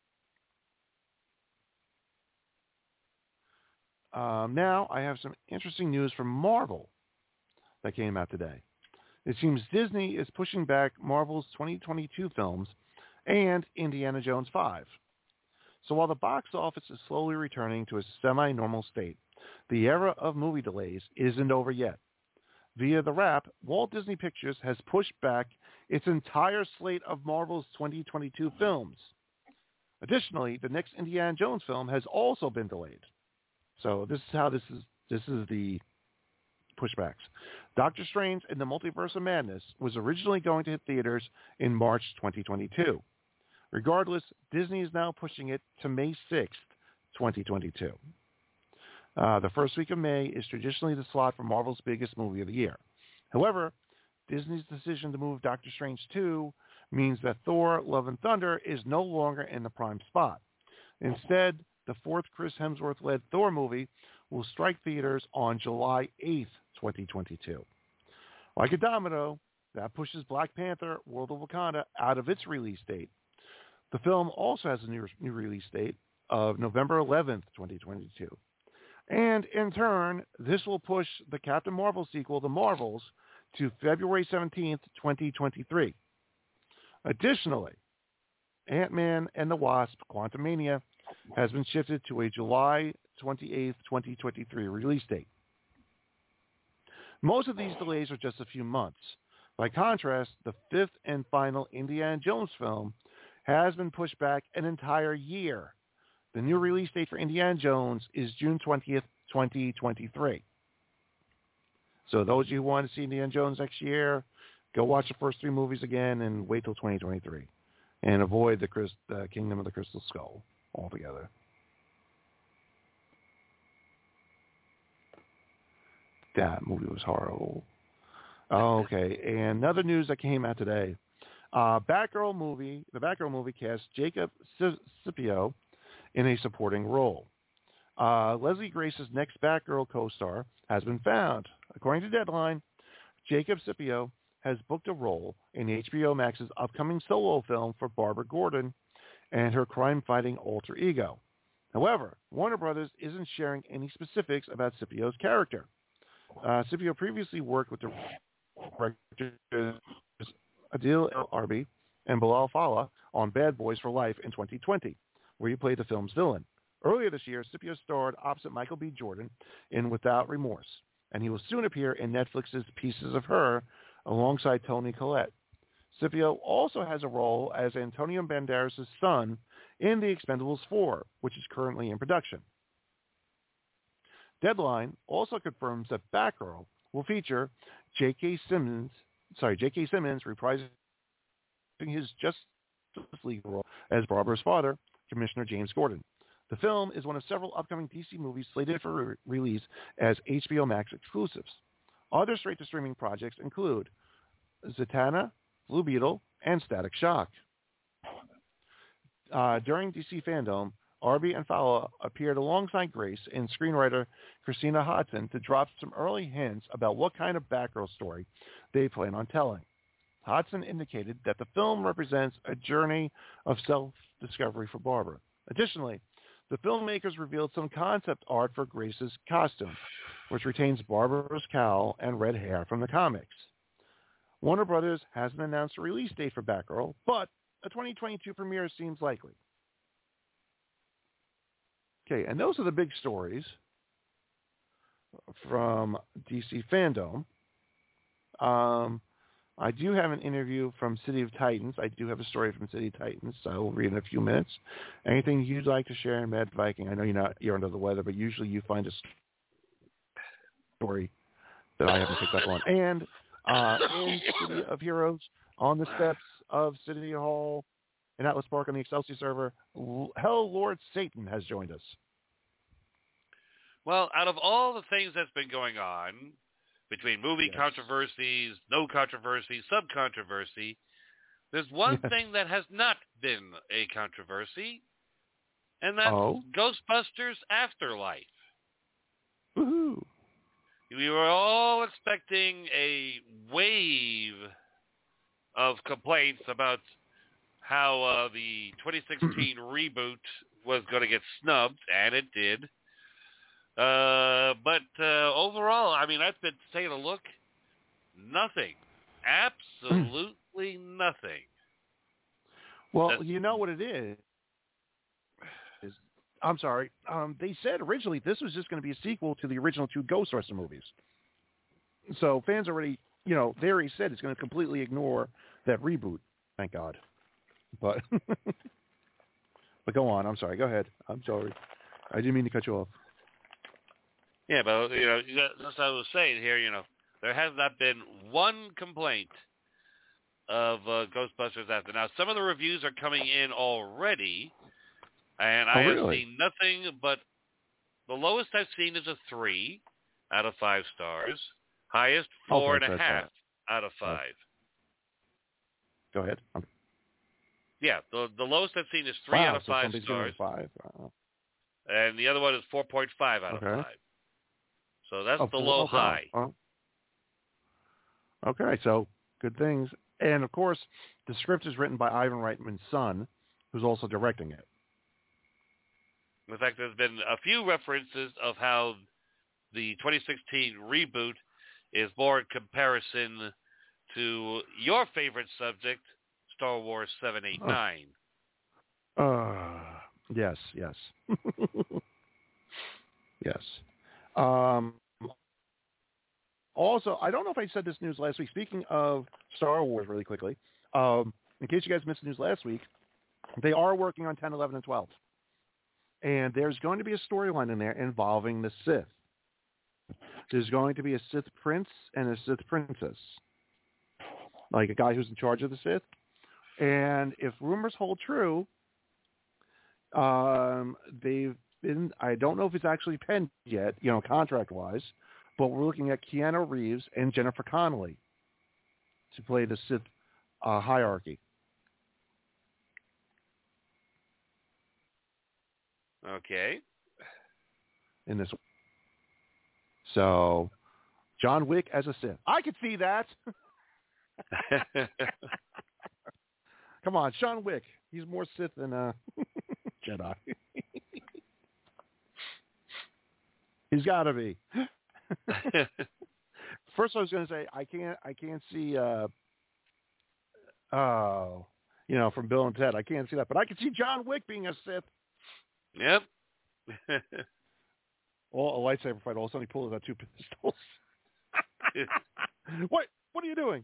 Um, now, I have some interesting news from Marvel that came out today. It seems Disney is pushing back Marvel's twenty twenty-two films and Indiana Jones five. So while the box office is slowly returning to a semi-normal state, the era of movie delays isn't over yet. Via the Wrap, Walt Disney Pictures has pushed back its entire slate of Marvel's twenty twenty-two films. Additionally, the next Indiana Jones film has also been delayed. So this is how this is. This is the pushbacks. Doctor Strange and the Multiverse of Madness was originally going to hit theaters in March twenty twenty-two. Regardless, Disney is now pushing it to May sixth, twenty twenty-two. Uh, the first week of May is traditionally the slot for Marvel's biggest movie of the year. However, Disney's decision to move Doctor Strange two means that Thor: Love and Thunder is no longer in the prime spot. Instead, the fourth Chris Hemsworth-led Thor movie will strike theaters on July eighth, twenty twenty-two. Like a domino, that pushes Black Panther: World of Wakanda out of its release date. The film also has a new, new release date of November eleventh, twenty twenty-two. And in turn, this will push the Captain Marvel sequel, The Marvels, to February seventeenth, twenty twenty-three. Additionally, Ant-Man and the Wasp: Quantumania has been shifted to a July twenty-eighth, twenty twenty-three release date. Most of these delays are just a few months. By contrast, the fifth and final Indiana Jones film has been pushed back an entire year. The new release date for Indiana Jones is June twentieth, twenty twenty-three. So those of you who want to see Indiana Jones next year, go watch the first three movies again and wait till twenty twenty-three. And avoid the Christ, uh, Kingdom of the Crystal Skull altogether. That movie was horrible. Oh, okay, and another news that came out today. Uh, Batgirl movie, the Batgirl movie cast Jacob Scipio in a supporting role. Uh, Leslie Grace's next Batgirl co-star has been found. According to Deadline, Jacob Scipio has booked a role in H B O Max's upcoming solo film for Barbara Gordon and her crime-fighting alter ego. However, Warner Brothers isn't sharing any specifics about Scipio's character. Uh, Scipio previously worked with the directors Adil El-Arbi and Bilal Fallah on Bad Boys for Life in twenty twenty, where he played the film's villain. Earlier this year, Scipio starred opposite Michael B. Jordan in Without Remorse, and he will soon appear in Netflix's Pieces of Her alongside Toni Collette. Scipio also has a role as Antonio Banderas' son in The Expendables four, which is currently in production. Deadline also confirms that Batgirl will feature J K. Simmons, sorry, J K. Simmons reprising his Justice League role as Barbara's father, Commissioner James Gordon. The film is one of several upcoming D C movies slated for re- release as H B O Max exclusives. Other straight-to-streaming projects include Zatanna, Blue Beetle, and Static Shock. Uh, during D C Fandom, Arby and Fowler appeared alongside Grace and screenwriter Christina Hodson to drop some early hints about what kind of Batgirl story they plan on telling. Hodson indicated that the film represents a journey of self-discovery for Barbara. Additionally, the filmmakers revealed some concept art for Grace's costume, which retains Barbara's cowl and red hair from the comics. Warner Brothers hasn't announced a release date for Batgirl, but a twenty twenty-two premiere seems likely. Okay, and those are the big stories from D C Fandom. Um, I do have an interview from City of Titans. I do have a story from City of Titans, so I will read in a few minutes. Anything you'd like to share in Mad Viking? I know you're not you're under the weather, but usually you find a story that I haven't picked up on. And uh, in City of Heroes, on the steps of City Hall in Atlas Park on the Excelsior server, L- Hell Lord Satan has joined us. Well, out of all the things that's been going on, between movie Yes. controversies, no controversy, sub-controversy, there's one Yes. thing that has not been a controversy, and that's Oh? Ghostbusters Afterlife. Woohoo! We were all expecting a wave of complaints about how uh, the twenty sixteen reboot was going to get snubbed, and it did. Uh, but uh, overall, I mean, I've been taking a look. Nothing. Absolutely nothing. Well, That's, you know what it is. is I'm sorry. Um, they said originally this was just going to be a sequel to the original two Ghostbuster movies. So fans already, you know, they already said it's going to completely ignore that reboot. Thank God. But, but go on. I'm sorry. Go ahead. I'm sorry. I didn't mean to cut you off. Yeah, but, you know, that's what I was saying here, you know, there has not been one complaint of uh, Ghostbusters After. Now, some of the reviews are coming in already, and I Oh, have really? seen nothing but the lowest I've seen is a three out of five stars. Highest, four Okay, and a so half it's, out of five. Go ahead. Um, Yeah, the the lowest I've seen is three wow, out of so five something's giving stars, it five. Uh, and the other one is four point five out okay. of five. So that's Oh, the four- low oh, wow. high. Oh. Okay, so good things. And, of course, the script is written by Ivan Reitman's son, who's also directing it. In fact, there's been a few references of how the twenty sixteen reboot is more in comparison to your favorite subject, Star Wars seven, eight, nine. Uh, yes, yes. yes. Um, also, I don't know if I said this news last week. Speaking of Star Wars really quickly, um, in case you guys missed the news last week, they are working on ten, eleven, and twelve. And there's going to be a storyline in there involving the Sith. There's going to be a Sith prince and a Sith princess. Like a guy who's in charge of the Sith. And if rumors hold true, um, they've been, I don't know if it's actually penned yet, you know, contract-wise, but we're looking at Keanu Reeves and Jennifer Connelly to play the Sith uh, hierarchy. Okay. In this. So, John Wick as a Sith. I could see that. Come on, John Wick. He's more Sith than uh, Jedi. He's got to be. First, I was going to say I can't. I can't see. Uh, oh, you know, from Bill and Ted, I can't see that, but I can see John Wick being a Sith. Yep. Well, a lightsaber fight. All of a sudden, he pulls out two pistols. what? What are you doing?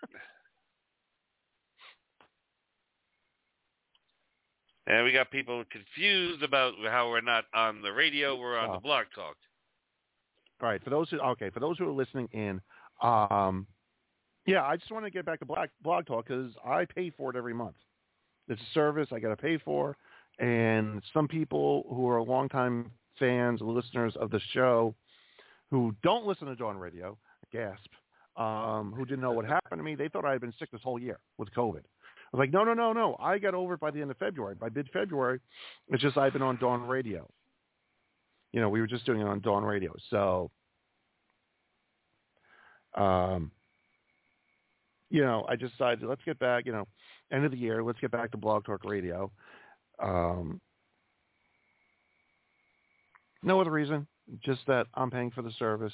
And we got people confused about how we're not on the radio. We're on Oh. the Blog Talk. All right. For those who okay, for those who are listening in, um, yeah, I just want to get back to Black Blog Talk because I pay for it every month. It's a service I got to pay for, and some people who are longtime fans, listeners of the show, who don't listen to Dawn Radio, gasp, um, who didn't know what happened to me, they thought I had been sick this whole year with COVID. I was like, no, no, no, no. I got over it by the end of February. By mid-February, it's just I've been on Dawn Radio. You know, we were just doing it on Dawn Radio. So, um, you know, I just decided, let's get back, you know, end of the year, let's get back to Blog Talk Radio. Um, no other reason, just that I'm paying for the service.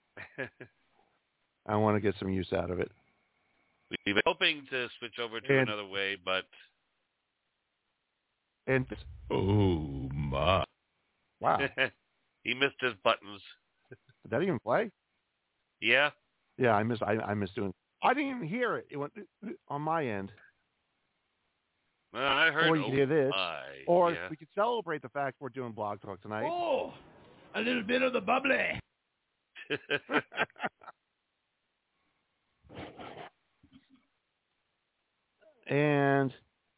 I want to get some use out of it. We've been hoping to switch over to And- another way, but And Oh, my. wow, he missed his buttons. did that even play? Yeah. Yeah, I miss. I, I miss doing. I didn't even hear it. It went on my end. Well, I heard. Or you oh, can hear this. my. Or yeah. we could celebrate the fact we're doing Blog Talk tonight. Oh, a little bit of the bubbly. And,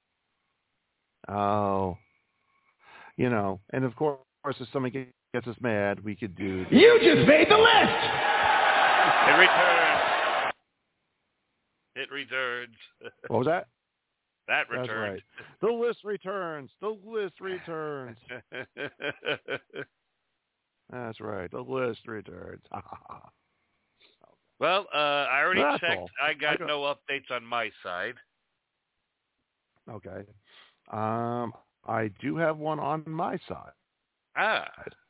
oh, you know, and of course, if somebody gets us mad, we could do... The- you just made the list! It returns. It returns. What was that? That That's returns. right. The list returns. The list returns. That's right. The list returns. Well, uh, I already That's checked. all. I got I got- no updates on my side. Okay. Um, I do have one on my side. Ah.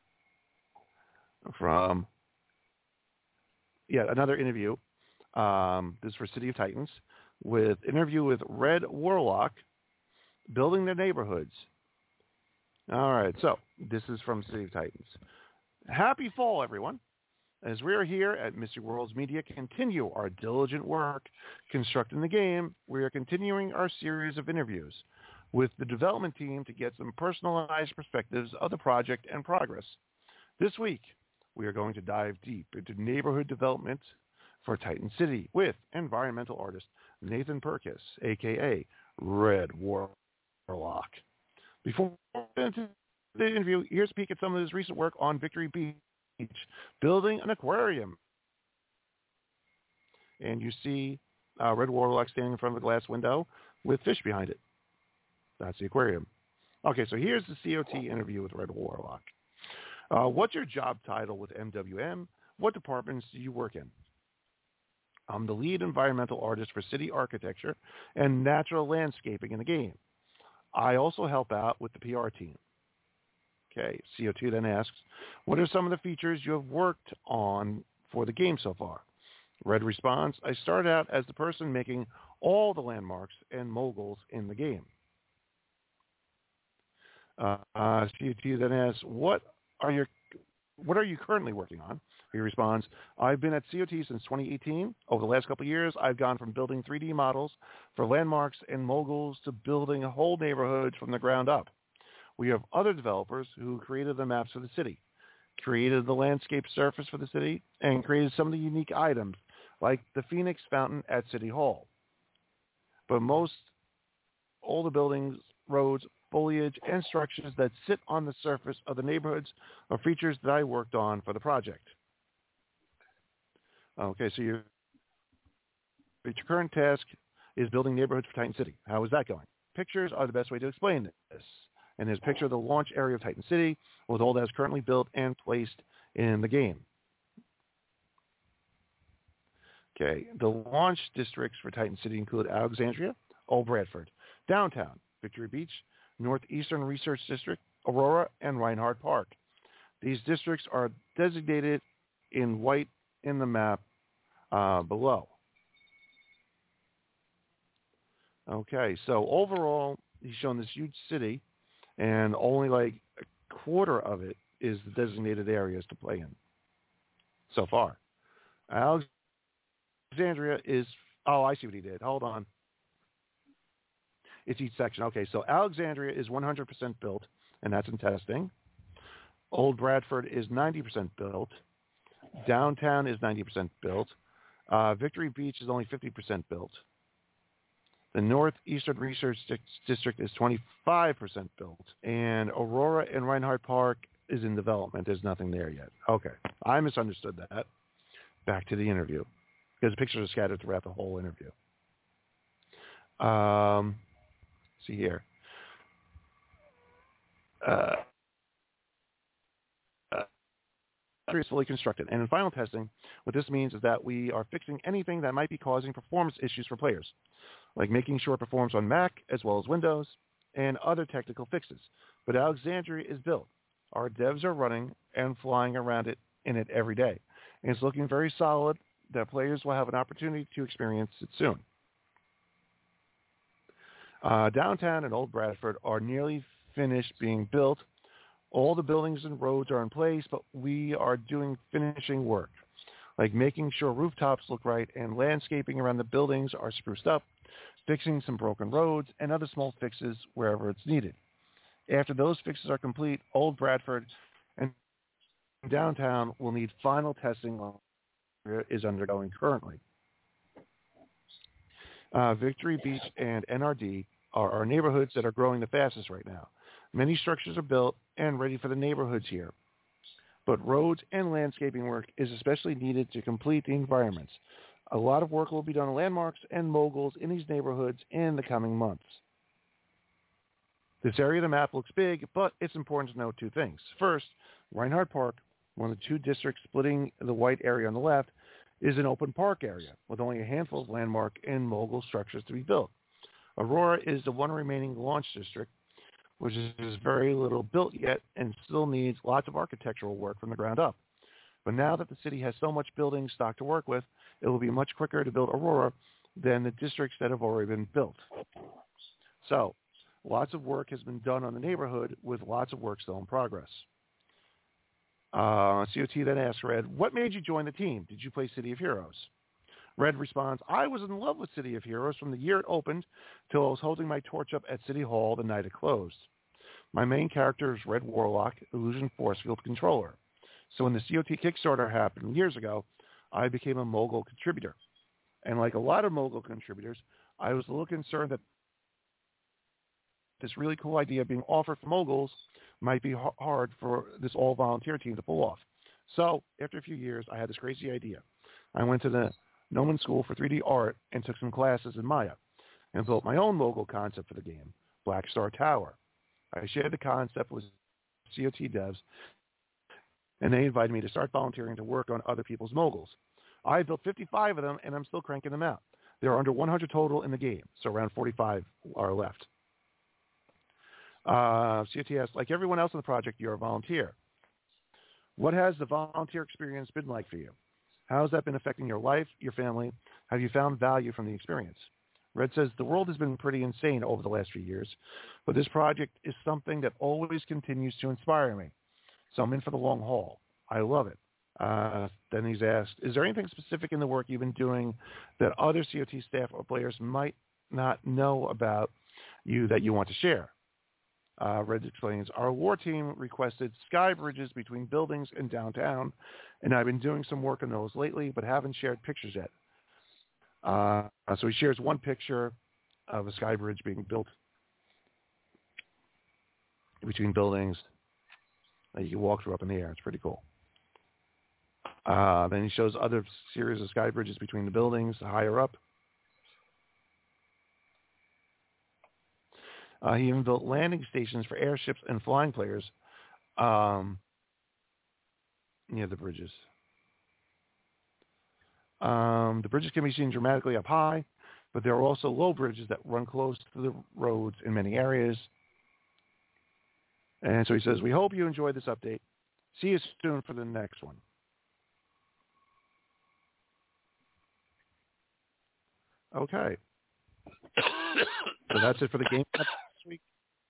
From, yeah, another interview. Um, this is for City of Titans, with interview with Red Warlock, building their neighborhoods. All right, so this is from City of Titans. Happy fall, everyone. As we are here at Mystery Worlds Media, continue our diligent work constructing the game, we are continuing our series of interviews with the development team to get some personalized perspectives of the project and progress. This week, we are going to dive deep into neighborhood development for Titan City with environmental artist Nathan Perkis, a k a. Red Warlock. Before we get into the interview, here's a peek at some of his recent work on Victory Beach, building an aquarium. And you see uh, Red Warlock standing in front of a glass window with fish behind it. That's the aquarium. Okay, so here's the C O T interview with Red Warlock. Uh, what's your job title with M W M? What departments do you work in? I'm the lead environmental artist for city architecture and natural landscaping in the game. I also help out with the P R team. Okay, C O two then asks, what are some of the features you have worked on for the game so far? Red responds, I started out as the person making all the landmarks and moguls in the game. Uh, uh, C O two then asks, what are your what are you currently working on? He responds, I've been at C O T since twenty eighteen. Over the last couple of years, I've gone from building three D models for landmarks and moguls to building whole neighborhoods from the ground up. We have other developers who created the maps for the city, created the landscape surface for the city, and created some of the unique items like the Phoenix Fountain at City Hall. But most, all the buildings, roads, foliage, and structures that sit on the surface of the neighborhoods are features that I worked on for the project. Okay, so your, your current task is building neighborhoods for Titan City. How is that going? Pictures are the best way to explain this. And there's a picture of the launch area of Titan City with all that is currently built and placed in the game. Okay, the launch districts for Titan City include Alexandria, Old Bradford, Downtown, Victory Beach, Northeastern Research District, Aurora, and Reinhardt Park. These districts are designated in white in the map uh, below. Okay, so overall, he's shown this huge city, and only like a quarter of it is the designated areas to play in so far. Alexandria is, oh, I see what he did. Hold on. It's each section. Okay, so Alexandria is one hundred percent built, and that's in testing. Old Bradford is ninety percent built. Downtown is ninety percent built. Uh, Victory Beach is only fifty percent built. The Northeastern Research District is twenty-five percent built. And Aurora and Reinhardt Park is in development. There's nothing there yet. Okay, I misunderstood that. Back to the interview, because the pictures are scattered throughout the whole interview. Um... See here. Uh, uh, is fully constructed. And in final testing, what this means is that we are fixing anything that might be causing performance issues for players, like making sure it performs on Mac as well as Windows and other technical fixes. But Alexandria is built. Our devs are running and flying around it in it every day. And it's looking very solid that players will have an opportunity to experience it soon. Uh, downtown and Old Bradford are nearly finished being built. All the buildings and roads are in place, but we are doing finishing work, like making sure rooftops look right and landscaping around the buildings are spruced up, fixing some broken roads, and other small fixes wherever it's needed. After those fixes are complete, Old Bradford and downtown will need final testing is undergoing currently. Uh, Victory Beach and N R D are our neighborhoods that are growing the fastest right now. Many structures are built and ready for the neighborhoods here. But roads and landscaping work is especially needed to complete the environments. A lot of work will be done on landmarks and moguls in these neighborhoods in the coming months. This area of the map looks big, but it's important to note two things. First, Reinhardt Park, one of the two districts splitting the white area on the left, is an open park area with only a handful of landmark and mogul structures to be built. Aurora is the one remaining launch district, which is very little built yet and still needs lots of architectural work from the ground up. But now that the city has so much building stock to work with, it will be much quicker to build Aurora than the districts that have already been built. So, lots of work has been done on the neighborhood with lots of work still in progress. Uh, C O T then asks Red, what made you join the team? Did you play City of Heroes? Red responds, I was in love with City of Heroes from the year it opened till I was holding my torch up at City Hall the night it closed. My main character is Red Warlock, Illusion Force Field Controller. So when the C O T Kickstarter happened years ago, I became a Mogul contributor. And like a lot of Mogul contributors, I was a little concerned that this really cool idea being offered for Moguls might be hard for this all-volunteer team to pull off. So after a few years, I had this crazy idea. I went to the Gnomon School for three D Art and took some classes in Maya and built my own Mogul concept for the game, Black Star Tower. I shared the concept with C O T devs, and they invited me to start volunteering to work on other people's Moguls. I built fifty-five of them, and I'm still cranking them out. There are under one hundred total in the game, so around forty-five are left. Uh, C O T asks, like everyone else in the project, you're a volunteer. What has the volunteer experience been like for you? How has that been affecting your life, your family? Have you found value from the experience? Red says, the world has been pretty insane over the last few years, but this project is something that always continues to inspire me. So I'm in for the long haul. I love it. Uh, then he's asked, is there anything specific in the work you've been doing that other C O T staff or players might not know about you that you want to share? Uh, Red explains, our war team requested sky bridges between buildings and downtown, and I've been doing some work on those lately, but haven't shared pictures yet. Uh, so he shares one picture of a sky bridge being built between buildings that you can walk through up in the air. It's pretty cool. Uh, then he shows other series of sky bridges between the buildings higher up. Uh, he even built landing stations for airships and flying players um, near the bridges. Um, the bridges can be seen dramatically up high, but there are also low bridges that run close to the roads in many areas. And so he says, we hope you enjoyed this update. See you soon for the next one. Okay. So that's it for the game this week.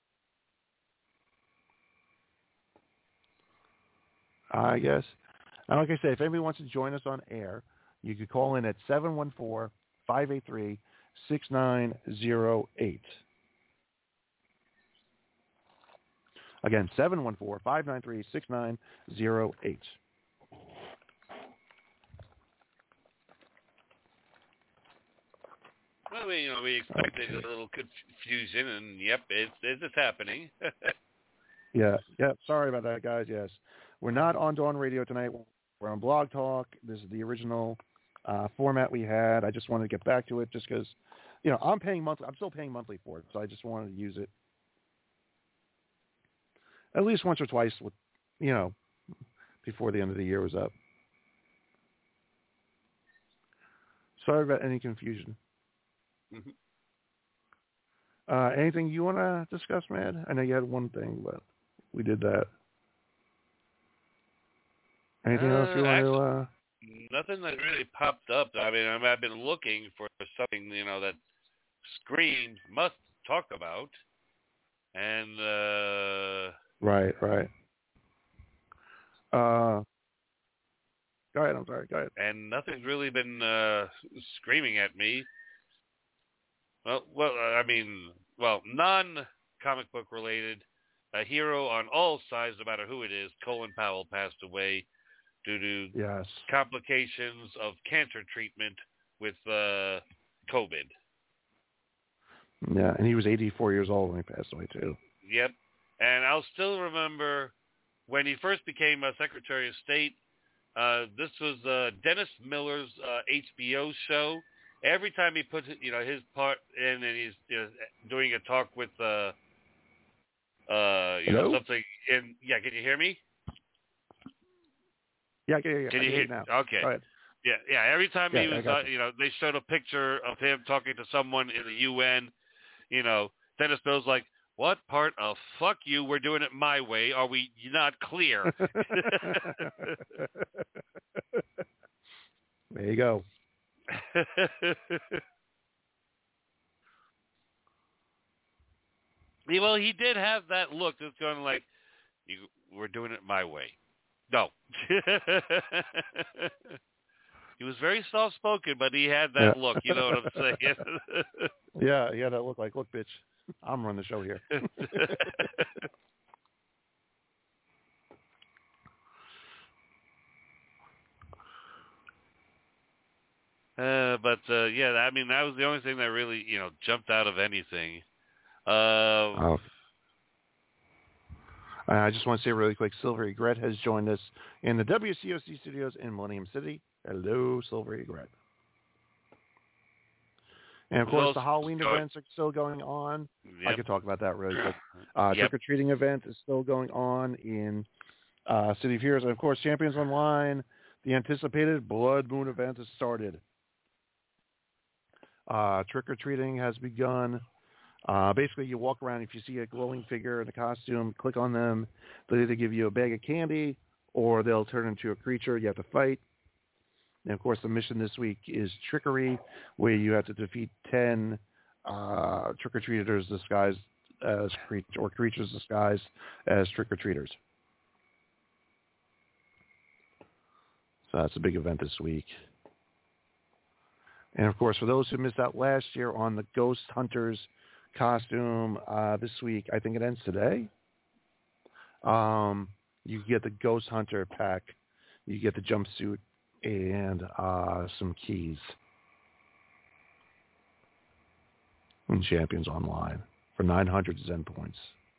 I guess. And like I say, if anybody wants to join us on air, you could call in at seven one four, five eight three, six nine zero eight. Again, seven one four, five nine three, six nine zero eight. Well, we, you know, we expected okay. a little confusion, and yep, it's, it's happening. yeah, yeah. Sorry about that, guys. Yes, we're not on Dawn Radio tonight. We're on Blog Talk. This is the original uh, format we had. I just wanted to get back to it, just because, you know, I'm paying monthly. I'm still paying monthly for it, so I just wanted to use it at least once or twice, with, you know, before the end of the year was up. Sorry about any confusion. Mm-hmm. Uh, anything you want to discuss, Mad? I know you had one thing, but we did that. Anything uh, else you want actually, to... Uh... Nothing that really popped up. I mean, I've been looking for something, you know, that Scream must talk about. And, uh... Right, right. Uh... Go ahead, I'm sorry, go ahead. And nothing's really been uh, screaming at me. Well, well, I mean, well, non-comic book related, a hero on all sides, no matter who it is, Colin Powell passed away due to yes. complications of cancer treatment with uh, COVID. Yeah, and he was eighty-four years old when he passed away, too. Yep. And I'll still remember when he first became a Secretary of State, uh, this was uh, Dennis Miller's uh, H B O show. Every time he puts, you know, his part in and he's you know, doing a talk with, uh, uh, you Hello? know, something in, yeah, can you hear me? Yeah, I can hear you. Can I you can hear you now? Okay. Go ahead. Yeah, yeah. Every time Yeah, he I was, got uh, you. you know, they showed a picture of him talking to someone in the U N. You know, Dennis Miller's like, "What part of fuck you? We're doing it my way. Are we not clear?" There you go. Yeah, well, he did have that look that's going like, you, "We're doing it my way." No. He was very soft-spoken, but he had that Yeah. look. You know what I'm saying? Yeah, yeah, that looked like, look, bitch, I'm running the show here. uh, but, uh, yeah, I mean, that was the only thing that really, you know, jumped out of anything. Uh, Uh, I just want to say really quick, Silver Egret has joined us in the W C O C studios in Millennium City. Hello, Silver Egret. And, of Who course, else the Halloween is going- events are still going on. I Yep. could talk about that really quick. Uh, Yep. Trick-or-treating event is still going on in uh, City of Heroes. And, of course, Champions Online, the anticipated Blood Moon event has started. Uh, trick-or-treating has begun. Uh, basically, you walk around. If you see a glowing figure in a costume, click on them. They'll either give you a bag of candy or they'll turn into a creature you have to fight. And, of course, the mission this week is Trickery, where you have to defeat ten uh, trick-or-treaters disguised as cre- or creatures disguised as trick-or-treaters. So that's a big event this week. And, of course, for those who missed out last year on the Ghost Hunters costume, uh, this week, I think it ends today, um, you get the Ghost Hunter pack. You get the jumpsuit and uh, some keys in Champions Online for nine hundred Zen points.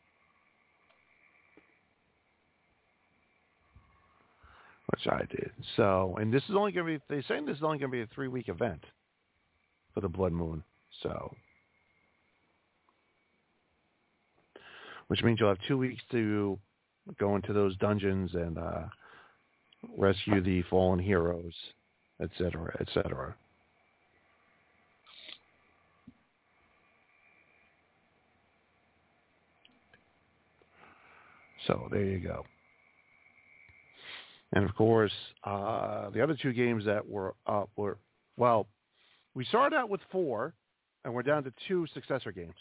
Which I did. So, and this is only going to be, they're saying this is only going to be a three-week event for the Blood Moon. So, which means you'll have two weeks to go into those dungeons and uh, rescue the fallen heroes, et cetera, et cetera. So there you go. And of course, uh, the other two games that were up were, well, we started out with four, and we're down to two successor games.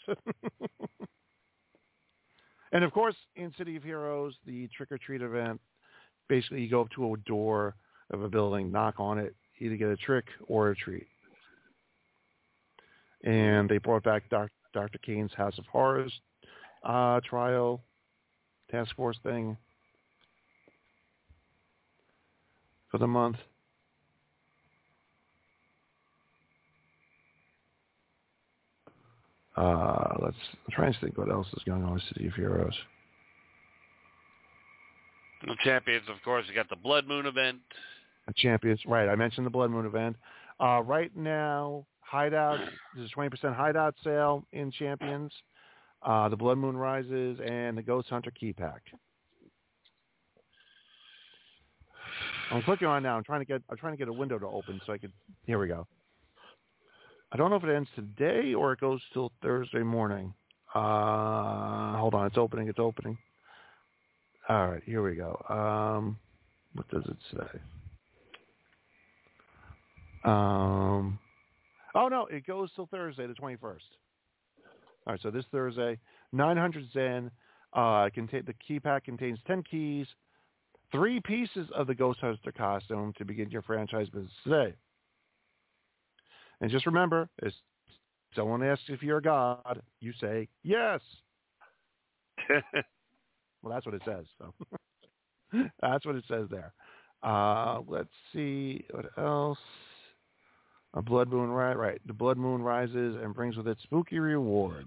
And of course, in City of Heroes, the trick-or-treat event, basically you go up to a door of a building, knock on it, either get a trick or a treat. And they brought back Doc- Doctor Kane's House of Horrors uh, trial task force thing for the month. Uh, let's I'm trying to think what else is going on with City of Heroes. The Champions, of course, you got the Blood Moon event. Champions, right. I mentioned the Blood Moon event. Uh, right now, Hideout, there's a twenty percent Hideout sale in Champions. Uh, the Blood Moon Rises and the Ghost Hunter Key Pack. I'm clicking on it now. I'm trying to get I'm trying to get a window to open so I could. Here we go. I don't know if it ends today or it goes till Thursday morning. Uh, hold on, it's opening. It's opening. All right, here we go. Um, what does it say? Um, oh no, it goes till Thursday, the twenty-first. All right, so this Thursday, nine hundred Zen. Uh, contain the key pack contains ten keys, three pieces of the Ghost Hunter costume to begin your franchise business today. And just remember, if someone asks if you're a god, you say yes. Well, that's what it says. So that's what it says there. Uh, let's see what else. A blood moon, right? Right. The blood moon rises and brings with it spooky rewards.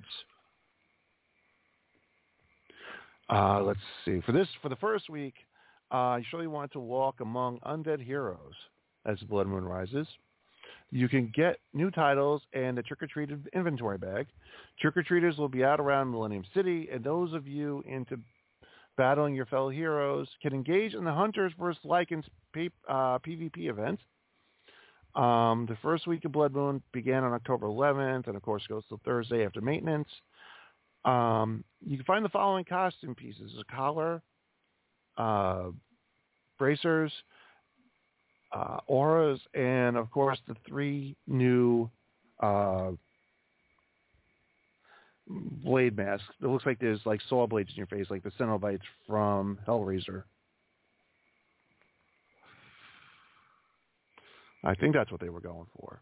Uh, let's see. For this, for the first week, uh, you surely want to walk among undead heroes as the blood moon rises. You can get new titles and a trick-or-treated inventory bag. Trick-or-treaters will be out around Millennium City, and those of you into battling your fellow heroes can engage in the Hunters versus Lycans P- uh, PvP event. Um, the first week of Blood Moon began on October eleventh, and of course goes till Thursday after maintenance. Um, you can find the following costume pieces: a collar, uh, bracers, uh, auras, and of course the three new uh, blade masks. It looks like there's like saw blades in your face, like the Cenobites from Hellraiser. I think that's what they were going for.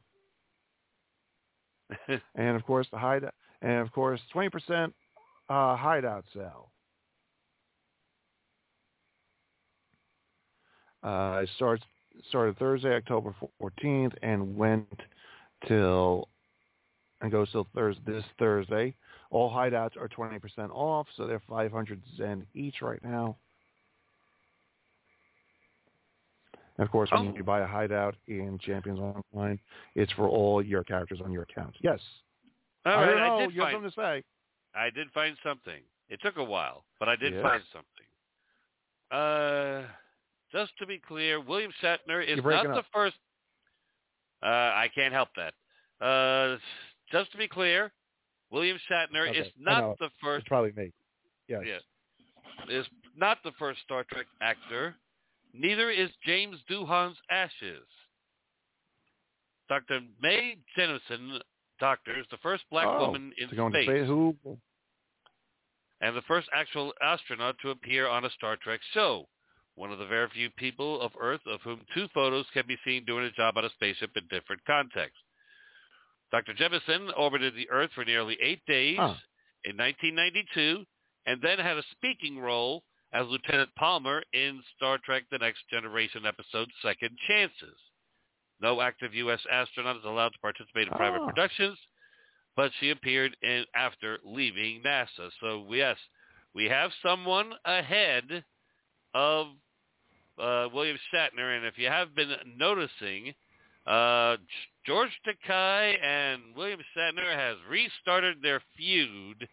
And of course the hide, and of course twenty percent uh, hideout sale. Uh, it starts started Thursday, October fourteenth, and went till and goes till Thursday. This Thursday, all hideouts are twenty percent off, so they're five hundred zen each right now. And of course, when oh. you buy a hideout in Champions Online, it's for all your characters on your account. Yes. All I right, don't know. I did you find, have something to say. I did find something. It took a while, but I did yes. find something. Uh, just to be clear, William Shatner is not the up. first. Uh, I can't help that. Uh, just to be clear, William Shatner okay. is not the first. It's probably me. Yes. Yeah, is not the first Star Trek actor. Neither is James Doohan's Ashes. Doctor Mae Jemison, Doctor, is the first black oh, woman in going space. To say who? And the first actual astronaut to appear on a Star Trek show. One of the very few people of Earth of whom two photos can be seen doing a job on a spaceship in different contexts. Doctor Jemison orbited the Earth for nearly eight days huh. in nineteen ninety-two, and then had a speaking role as Lieutenant Palmer in Star Trek The Next Generation episode Second Chances. No active U S astronaut is allowed to participate in private oh. productions, but she appeared in after leaving NASA. So, yes, we have someone ahead of uh, William Shatner, and if you have been noticing, uh, George Takei and William Shatner has restarted their feud.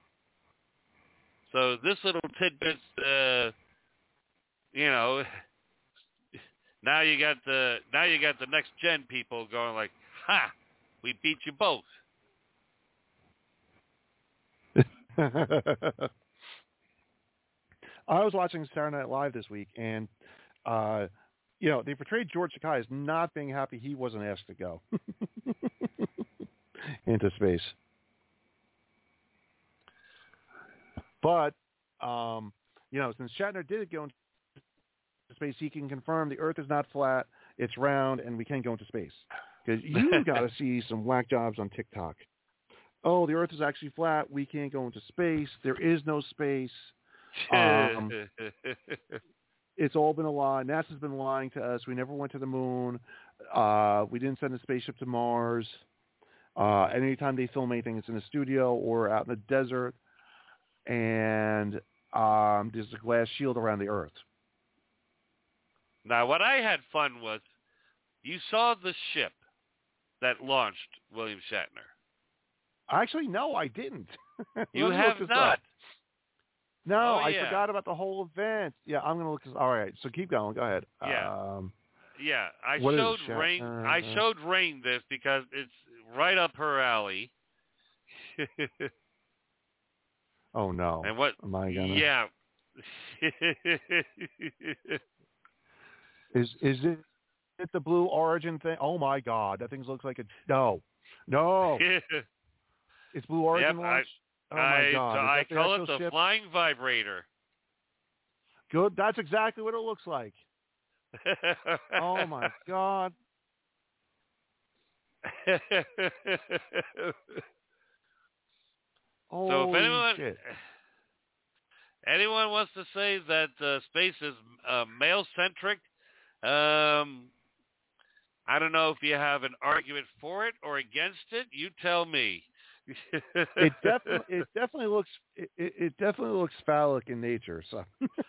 So this little tidbit, uh, you know, now you got the now you got the next gen people going like, "Ha, we beat you both." I was watching Saturday Night Live this week, and uh, you know they portrayed George Takei as not being happy he wasn't asked to go into space. But, um, you know, since Shatner did go into space, he can confirm the Earth is not flat, it's round, and we can go into space. Because you got to see some whack jobs on TikTok. Oh, the Earth is actually flat. We can't go into space. There is no space. Um, it's all been a lie. NASA's been lying to us. We never went to the moon. Uh, we didn't send a spaceship to Mars. Uh, anytime they film anything, it's in a studio or out in the desert. And um, there's a glass shield around the Earth. Now, what I had fun was, you saw the ship that launched William Shatner. Actually, no, I didn't. You have not. Up. No, oh, I yeah. forgot about the whole event. Yeah, I'm going to look this. All right, so keep going. Go ahead. Yeah, um, yeah. I what showed is Rain. Uh, I showed Rain this because it's right up her alley. Oh no! And what? Am I gonna? Yeah. is is it, it the Blue Origin thing? Oh my God, that thing looks like a no, no. It's Blue Origin yep, launch. I, oh my I, God! So I the call it the ship? flying vibrator. Good. That's exactly what it looks like. Oh my God. So if anyone, shit. anyone wants to say that uh, space is uh, male-centric, um, I don't know if you have an argument for it or against it. You tell me. It definitely, it definitely looks, it, it definitely looks phallic in nature. So,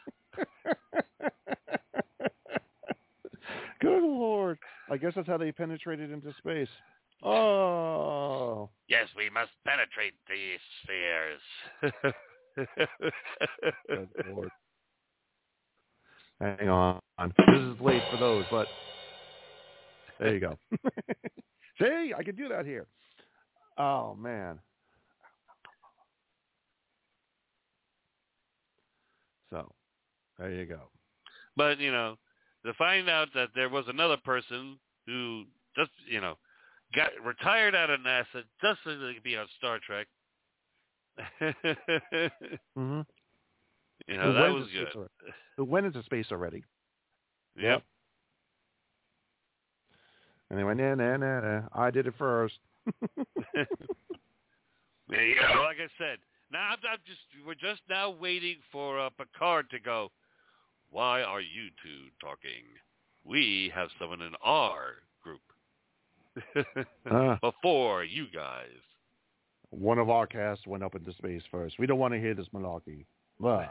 good Lord, I guess that's how they penetrated into space. Oh, yes, we must penetrate these spheres. good Lord. Hang on, this is late for those, but there you go. See, I can do that here. Oh, man. So, there you go. But, you know, to find out that there was another person who just, you know, got retired out of NASA just so they could be on Star Trek. Mm-hmm. You know, that was good. Who went into space already. Yep. yep. And they went, nah, nah, nah, nah. I did it first. Yeah, like I said, now I'm, I'm just we're just now waiting for uh, Picard to go. Why are you two talking? We have someone in our group uh, before you guys. One of our cast went up into space first. We don't want to hear this malarkey. Blah.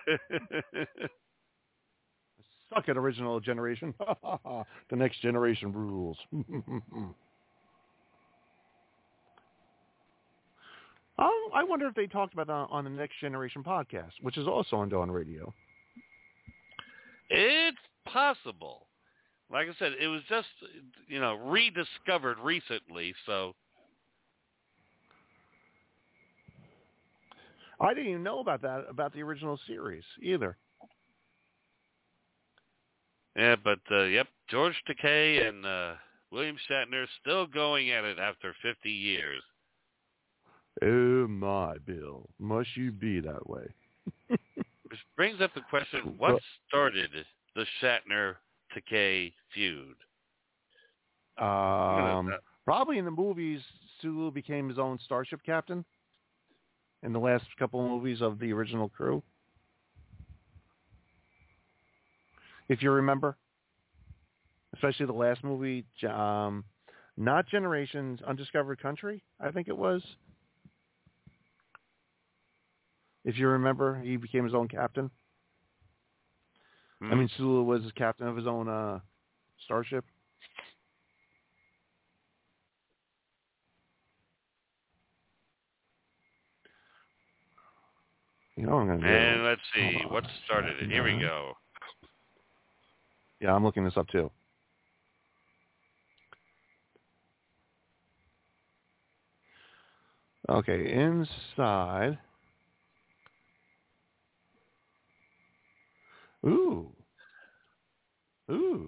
Suck it, original generation. The next generation rules. Um, I wonder if they talked about that on the Next Generation podcast, which is also on Dawn Radio. It's possible. Like I said, it was just, you know, rediscovered recently, so. I didn't even know about that, about the original series either. Yeah, but, uh, yep, George Takei and uh, William Shatner still going at it after fifty years. Oh, my, Bill. Must you be that way? Which brings up the question, what started the Shatner-Takei feud? Um, probably in the movies, Sulu became his own starship captain in the last couple of movies of the original crew. If you remember. Especially the last movie, um, not Generations, Undiscovered Country, I think it was. If you remember, he became his own captain. Hmm. I mean, Sulu was his captain of his own uh, starship. You know what I'm going to do? And let's see, what started it? Here we go. Yeah, I'm looking this up too. Okay, inside. Ooh. Ooh.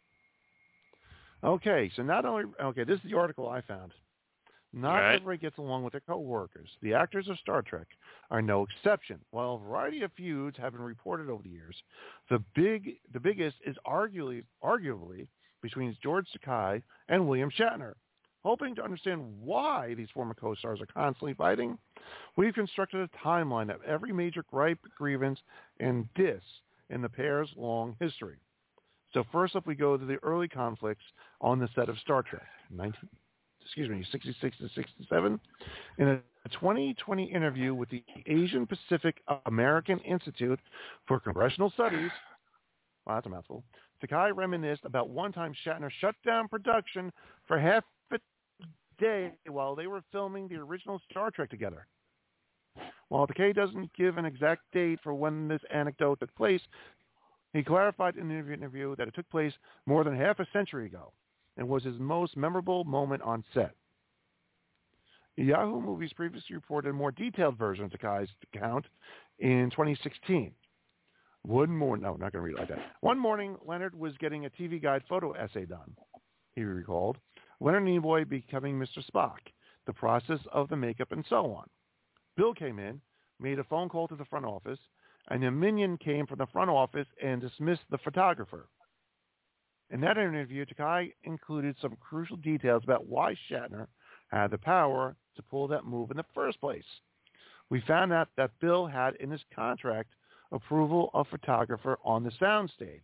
Okay, so not only, okay, this is the article I found. Not right. Everybody gets along with their co-workers. The actors of Star Trek are no exception. While a variety of feuds have been reported over the years, the big, the biggest is arguably, arguably between George Takei and William Shatner. Hoping to understand why these former co-stars are constantly fighting, we've constructed a timeline of every major gripe, grievance, and diss in the pair's long history. So first up, we go to the early conflicts on the set of Star Trek, nineteen, excuse me, sixty-six to sixty-seven. In a twenty twenty interview with the Asian Pacific American Institute for Congressional Studies, well, that's a mouthful, Takei reminisced about one time Shatner shut down production for half a day while they were filming the original Star Trek together. While Takei doesn't give an exact date for when this anecdote took place, he clarified in an interview that it took place more than half a century ago and was his most memorable moment on set. Yahoo Movies previously reported a more detailed version of Takei's account in twenty sixteen. One morning, no, not going to read it like that. One morning, Leonard was getting a T V Guide photo essay done. He recalled Leonard Nimoy becoming Mister Spock, the process of the makeup, and so on. Bill came in, made a phone call to the front office, and a minion came from the front office and dismissed the photographer. In that interview, Takei included some crucial details about why Shatner had the power to pull that move in the first place. We found out that Bill had in his contract approval of photographer on the soundstage,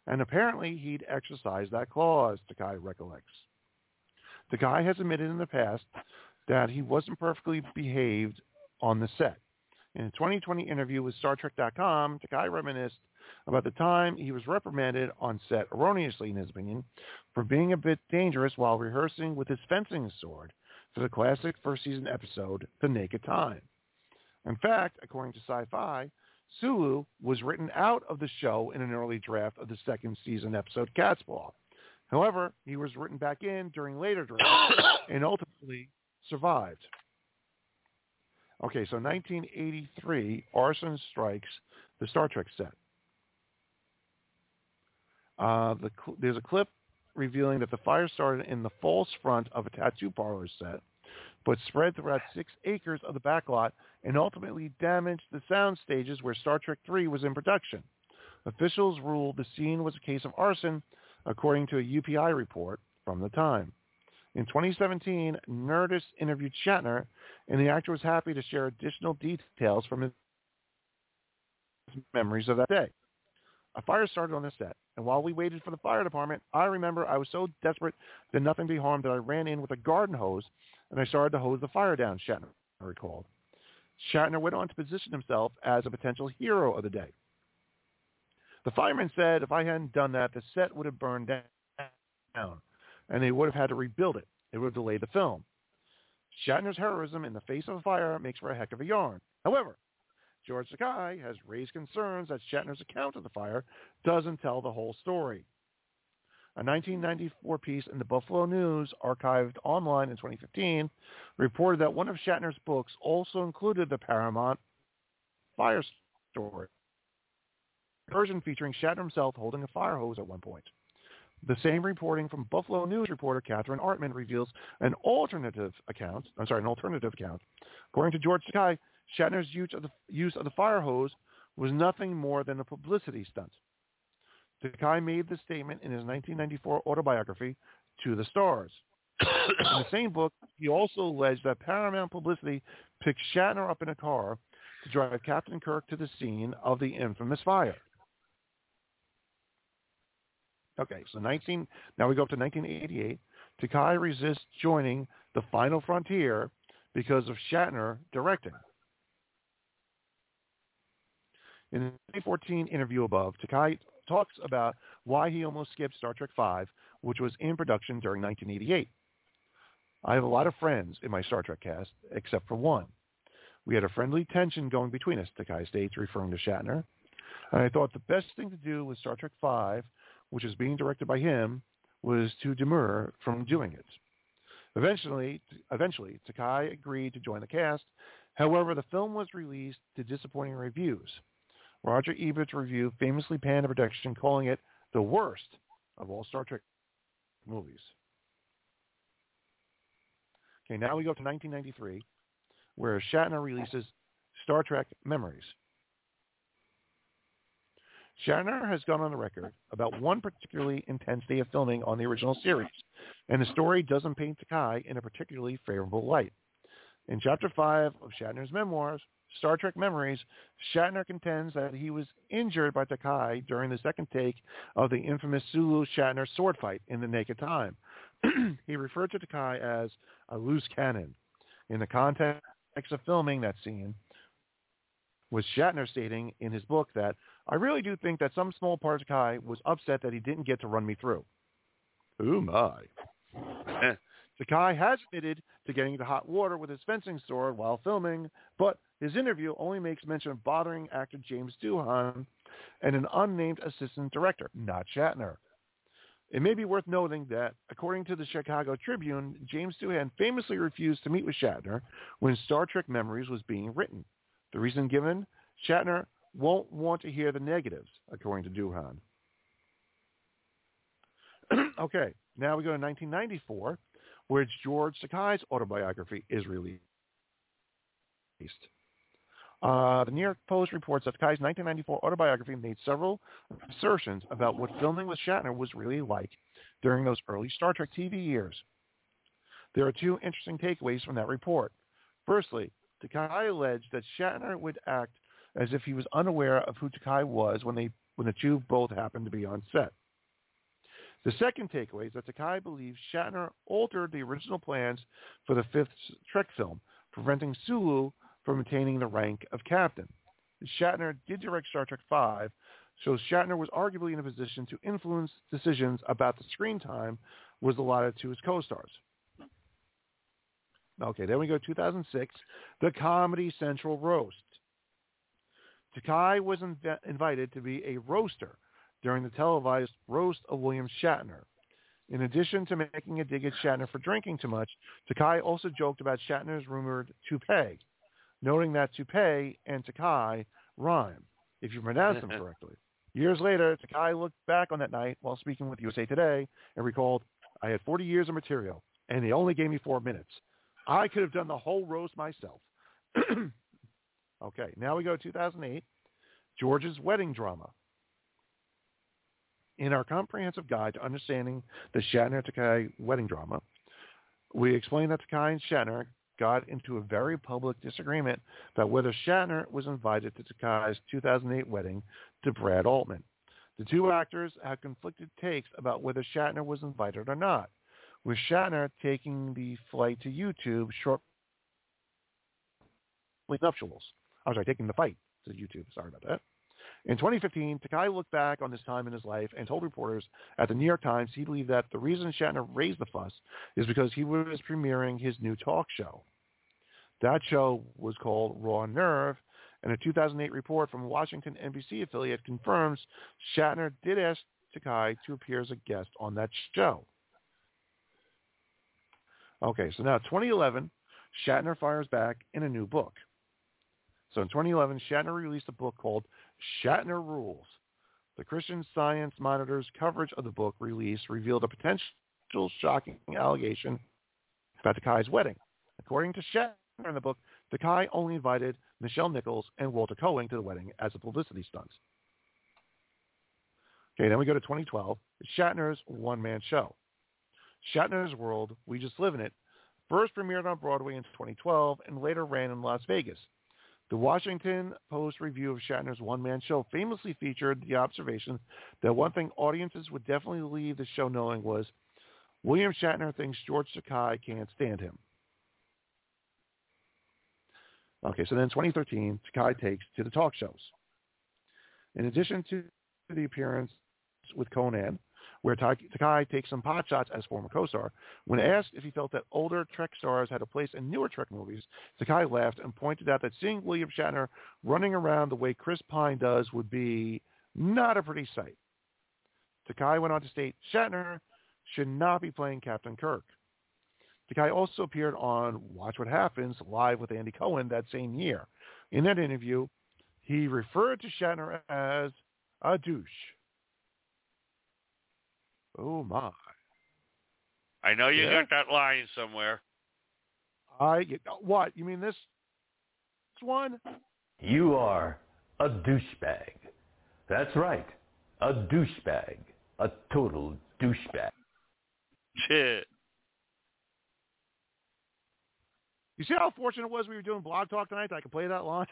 and apparently he'd exercised that clause, Takei recollects. Takei has admitted in the past that he wasn't perfectly behaved on the set. In a twenty twenty interview with Star Trek dot com, Takei reminisced about the time he was reprimanded on set, erroneously in his opinion, for being a bit dangerous while rehearsing with his fencing sword for the classic first season episode, The Naked Time. In fact, according to Sci-Fi, Sulu was written out of the show in an early draft of the second season episode Catspaw. However, he was written back in during later drafts and ultimately survived. Okay, so nineteen eighty-three, arson strikes the Star Trek set. Uh, the, there's a clip revealing that the fire started in the false front of a tattoo parlor set, but spread throughout six acres of the backlot and ultimately damaged the sound stages where Star Trek three was in production. Officials ruled the scene was a case of arson, according to a U P I report from the time. In twenty seventeen, Nerdist interviewed Shatner, and the actor was happy to share additional details from his memories of that day. A fire started on the set, and while we waited for the fire department, I remember I was so desperate that nothing be harmed that I ran in with a garden hose, and I started to hose the fire down, Shatner recalled. Shatner went on to position himself as a potential hero of the day. The fireman said if I hadn't done that, the set would have burned down, and they would have had to rebuild it. It would have delayed the film. Shatner's heroism in the face of a fire makes for a heck of a yarn. However, George Takei has raised concerns that Shatner's account of the fire doesn't tell the whole story. A nineteen ninety-four piece in the Buffalo News, archived online in twenty fifteen, reported that one of Shatner's books also included the Paramount fire story, a version featuring Shatner himself holding a fire hose at one point. The same reporting from Buffalo News reporter Catherine Artman reveals an alternative account. I'm sorry, an alternative account. According to George Takei, Shatner's use of the use of the fire hose was nothing more than a publicity stunt. Takei made this statement in his nineteen ninety-four autobiography, To the Stars. In the same book, he also alleged that Paramount Publicity picked Shatner up in a car to drive Captain Kirk to the scene of the infamous fire. Okay, so nineteen. Now we go up to nineteen eighty-eight. Takei resists joining the Final Frontier because of Shatner directing. In the twenty fourteen interview above, Takei talks about why he almost skipped Star Trek five, which was in production during nineteen eighty-eight. I have a lot of friends in my Star Trek cast, except for one. We had a friendly tension going between us, Takei states, referring to Shatner. And I thought the best thing to do with Star Trek five, which is being directed by him, was to demur from doing it. Eventually, eventually, Takei agreed to join the cast. However, the film was released to disappointing reviews. Roger Ebert's review famously panned the production, calling it the worst of all Star Trek movies. Okay, now we go to nineteen ninety-three, where Shatner releases Star Trek Memories. Shatner has gone on the record about one particularly intense day of filming on the original series, and the story doesn't paint Takei in a particularly favorable light. In Chapter five of Shatner's memoirs, Star Trek Memories, Shatner contends that he was injured by Takei during the second take of the infamous Sulu-Shatner sword fight in The Naked Time. He referred to Takei as a loose cannon. In the context of filming that scene, was Shatner stating in his book that, I really do think that some small part of Takei was upset that he didn't get to run me through. Ooh, my. Takei has admitted to getting into hot water with his fencing sword while filming, but his interview only makes mention of bothering actor James Doohan and an unnamed assistant director, not Shatner. It may be worth noting that, according to the Chicago Tribune, James Doohan famously refused to meet with Shatner when Star Trek Memories was being written. The reason given, Shatner won't want to hear the negatives, according to Doohan. Okay, now we go to nineteen ninety-four, where George Takei's autobiography is released. Uh, the New York Post reports that Takei's nineteen ninety-four autobiography made several assertions about what filming with Shatner was really like during those early Star Trek T V years. There are two interesting takeaways from that report. Firstly, Takei alleged that Shatner would act as if he was unaware of who Takei was when they when the two both happened to be on set. The second takeaway is that Takei believes Shatner altered the original plans for the fifth Trek film, preventing Sulu from attaining the rank of captain. Shatner did direct Star Trek five, so Shatner was arguably in a position to influence decisions about the screen time was allotted to his co-stars. Okay, then we go to two thousand six, the Comedy Central Roast. Takei was inv- invited to be a roaster during the televised roast of William Shatner. In addition to making a dig at Shatner for drinking too much, Takei also joked about Shatner's rumored toupee, noting that toupee and Takei rhyme, if you pronounce them correctly. Years later, Takei looked back on that night while speaking with U S A Today and recalled, "I had forty years of material, and they only gave me four minutes. I could have done the whole roast myself." Okay, now we go to two thousand eight, George's wedding drama. In our comprehensive guide to understanding the Shatner-Takei wedding drama, we explain that Takei and Shatner got into a very public disagreement about whether Shatner was invited to Takei's two thousand eight wedding to Brad Altman. The two actors had conflicted takes about whether Shatner was invited or not, with Shatner taking the flight to YouTube shortly nuptials. I'm sorry, taking the fight to YouTube. Sorry about that. In twenty fifteen, Takei looked back on this time in his life and told reporters at the New York Times he believed that the reason Shatner raised the fuss is because he was premiering his new talk show. That show was called Raw Nerve, and a two thousand eight report from a Washington N B C affiliate confirms Shatner did ask Takei to appear as a guest on that show. Okay, so now twenty eleven, Shatner fires back in a new book. So in twenty eleven, Shatner released a book called Shatner Rules. The Christian Science Monitor's coverage of the book release revealed a potential shocking allegation about Takei's wedding. According to Shatner in the book, Takei only invited Michelle Nichols and Walter Koenig to the wedding as a publicity stunt. Okay, then we go to twenty twelve, Shatner's one-man show. Shatner's World, We Just Live in It, first premiered on Broadway in twenty twelve and later ran in Las Vegas. The Washington Post review of Shatner's one-man show famously featured the observation that one thing audiences would definitely leave the show knowing was William Shatner thinks George Takei can't stand him. Okay, so then twenty thirteen, Takei takes to the talk shows. In addition to the appearance with Conan, where Takei takes some pot shots as former co-star, when asked if he felt that older Trek stars had a place in newer Trek movies, Takei laughed and pointed out that seeing William Shatner running around the way Chris Pine does would be not a pretty sight. Takei went on to state Shatner should not be playing Captain Kirk. Takei also appeared on Watch What Happens live with Andy Cohen that same year. In that interview, he referred to Shatner as a douche. Oh, my. I know you yeah? got that line somewhere. I What? You mean this one? You are a douchebag. That's right. A douchebag. A total douchebag. Shit. You see how fortunate it was we were doing Blog Talk tonight that I could play that line?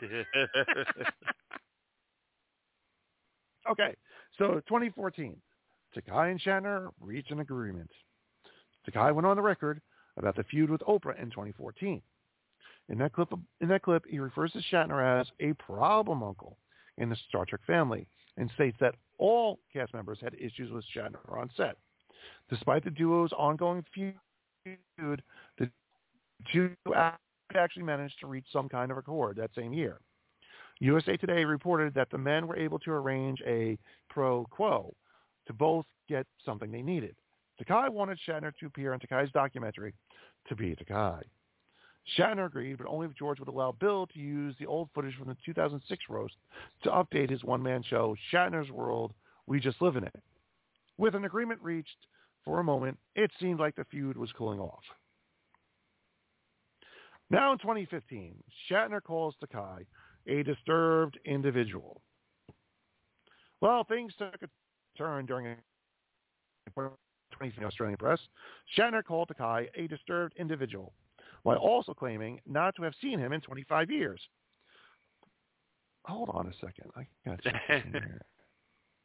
Okay, so twenty fourteen. Takei and Shatner reached an agreement. Takei went on the record about the feud with Oprah in twenty fourteen. In that clip, in that clip, he refers to Shatner as a problem uncle in the Star Trek family and states that all cast members had issues with Shatner on set. Despite the duo's ongoing feud, the two actually managed to reach some kind of accord that same year. U S A Today reported that the men were able to arrange a pro quo to both get something they needed. Takei wanted Shatner to appear in Takei's documentary, To Be Takei. Shatner agreed, but only if George would allow Bill to use the old footage from the two thousand six roast to update his one-man show, Shatner's World, We Just Live in It. With an agreement reached, for a moment, it seemed like the feud was cooling off. Now in twenty fifteen, Shatner calls Takei a disturbed individual. Well, things took a turn during a in the Australian press. Shatner called Takei a disturbed individual, while also claiming not to have seen him in twenty-five years. Hold on a second. I got something here.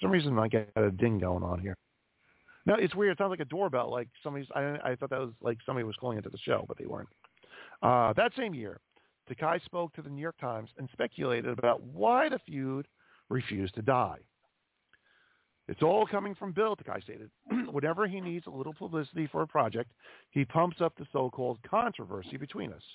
some reason I got a ding going on here. No, it's weird. It sounds like a doorbell. Like somebody's. I, I thought that was like somebody was calling into the show, but they weren't. Uh, that same year, Takai spoke to the New York Times and speculated about why the feud refused to die. It's all coming from Bill, Takai stated. Whenever he needs a little publicity for a project, he pumps up the so-called controversy between us.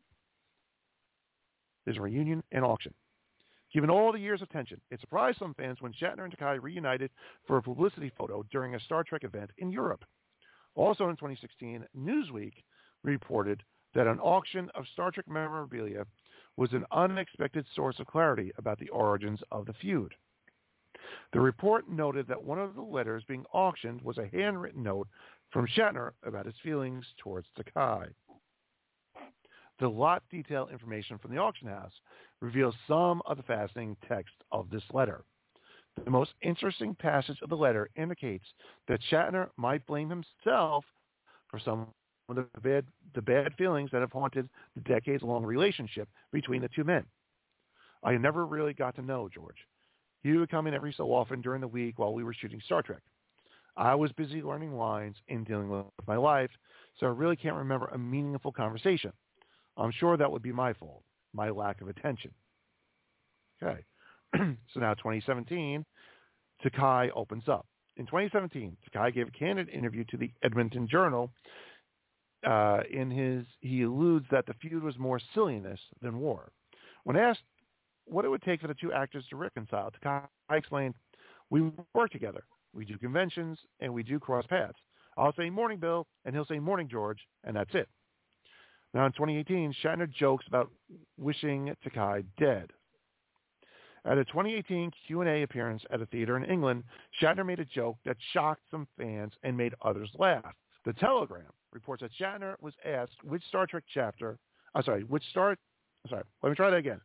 There's a reunion and auction. Given all the years of tension, it surprised some fans when Shatner and Takai reunited for a publicity photo during a Star Trek event in Europe. Also in twenty sixteen, Newsweek reported that an auction of Star Trek memorabilia was an unexpected source of clarity about the origins of the feud. The report noted that one of the letters being auctioned was a handwritten note from Shatner about his feelings towards Takai. The lot detail information from the auction house reveals some of the fascinating text of this letter. The most interesting passage of the letter indicates that Shatner might blame himself for some of the bad, the bad feelings that have haunted the decades-long relationship between the two men. I never really got to know George. He would come in every so often during the week while we were shooting Star Trek. I was busy learning lines and dealing with my life, so I really can't remember a meaningful conversation. I'm sure that would be my fault, my lack of attention. Okay. So now twenty seventeen, Takai opens up. In twenty seventeen, Takai gave a candid interview to the Edmonton Journal. Uh, in his, he alludes that the feud was more silliness than war. When asked what it would take for the two actors to reconcile, Takai explained, "We work together. We do conventions, and we do cross paths. I'll say morning, Bill, and he'll say morning, George, and that's it." Now, in twenty eighteen, Shatner jokes about wishing Takai dead. At a twenty eighteen Q and A appearance at a theater in England, Shatner made a joke that shocked some fans and made others laugh. The Telegram reports that Shatner was asked which Star Trek chapter, I'm sorry, which Star, I'm sorry, let me try that again.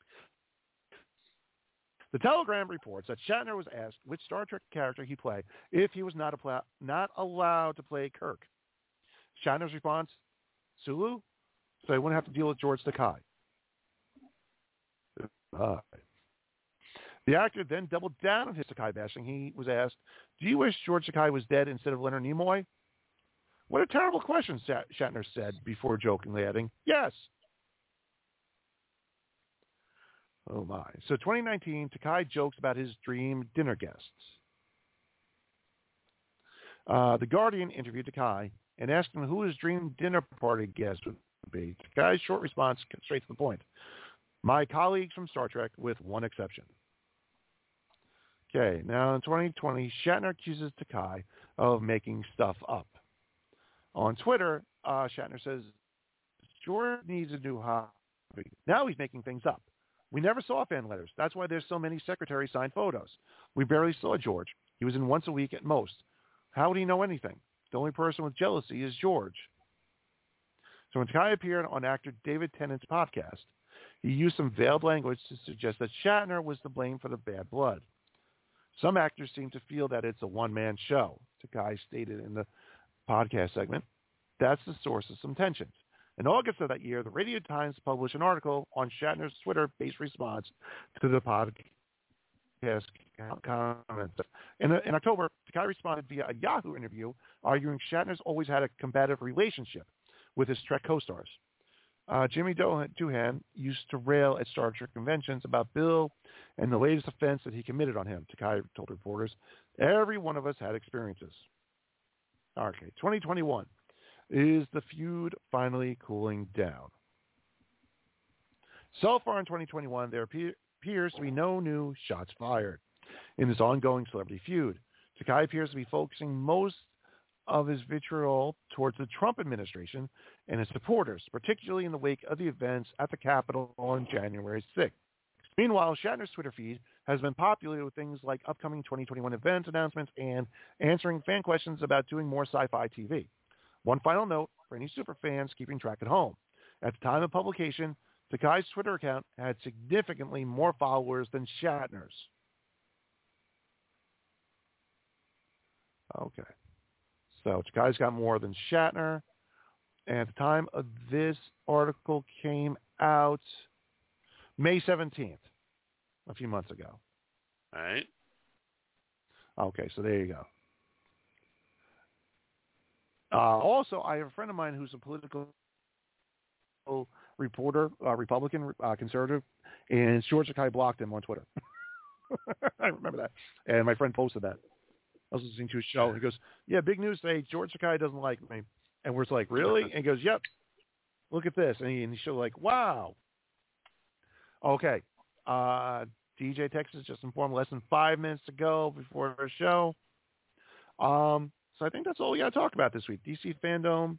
The Telegram reports that Shatner was asked which Star Trek character he played if he was not, a, not allowed to play Kirk. Shatner's response, Sulu, so he wouldn't have to deal with George Takai. Uh, the actor then doubled down on his Takai bashing. He was asked, "Do you wish George Takai was dead instead of Leonard Nimoy?" "What a terrible question," Shatner said before jokingly adding, "Yes." Oh my. So twenty nineteen, Takai jokes about his dream dinner guests. Uh, the Guardian interviewed Takai and asked him who his dream dinner party guest would be. Takai's short response, straight to the point: "My colleagues from Star Trek, with one exception." Okay, now in twenty twenty, Shatner accuses Takai of making stuff up. On Twitter, uh, Shatner says, "George needs a new hobby. Now he's making things up. We never saw fan letters. That's why there's so many secretary-signed photos. We barely saw George. He was in once a week at most. How would he know anything? The only person with jealousy is George." So when Takai appeared on actor David Tennant's podcast, he used some veiled language to suggest that Shatner was to blame for the bad blood. Some actors seem to feel that it's a one-man show, Takai stated in the podcast segment. That's the source of some tensions. In August of that year, the Radio Times published an article on Shatner's Twitter-based response to the podcast comments. In, in October, Takai responded via a Yahoo interview, arguing Shatner's always had a combative relationship with his Trek co-stars. Uh, Jimmy Doohan used to rail at Star Trek conventions about Bill and the latest offense that he committed on him. Takai told reporters, "Every one of us had experiences." Okay, twenty twenty-one. Is the feud finally cooling down? So far in twenty twenty-one, there appears to be no new shots fired in this ongoing celebrity feud. Takai appears to be focusing most of his vitriol towards the Trump administration and his supporters, particularly in the wake of the events at the Capitol on January sixth. Meanwhile, Shatner's Twitter feed has been populated with things like upcoming twenty twenty-one event announcements and answering fan questions about doing more sci-fi T V. One final note for any super fans keeping track at home. At the time of publication, Takai's Twitter account had significantly more followers than Shatner's. Okay. So Takai's got more than Shatner. And at the time of this article came out May seventeenth, a few months ago. All right. Okay, so there you go. Uh, also, I have a friend of mine who's a political reporter, uh, Republican, uh, conservative, and George Sakai blocked him on Twitter. I remember that. And my friend posted that. I was listening to his show, and he goes, yeah, big news today, George Sakai doesn't like me. And we're like, really? And he goes, yep, look at this. And he, and he showed like, wow. Okay. Uh, D J Texas just informed less than five minutes to go before our show. Um, so I think that's all we got to talk about this week. D C Fandom,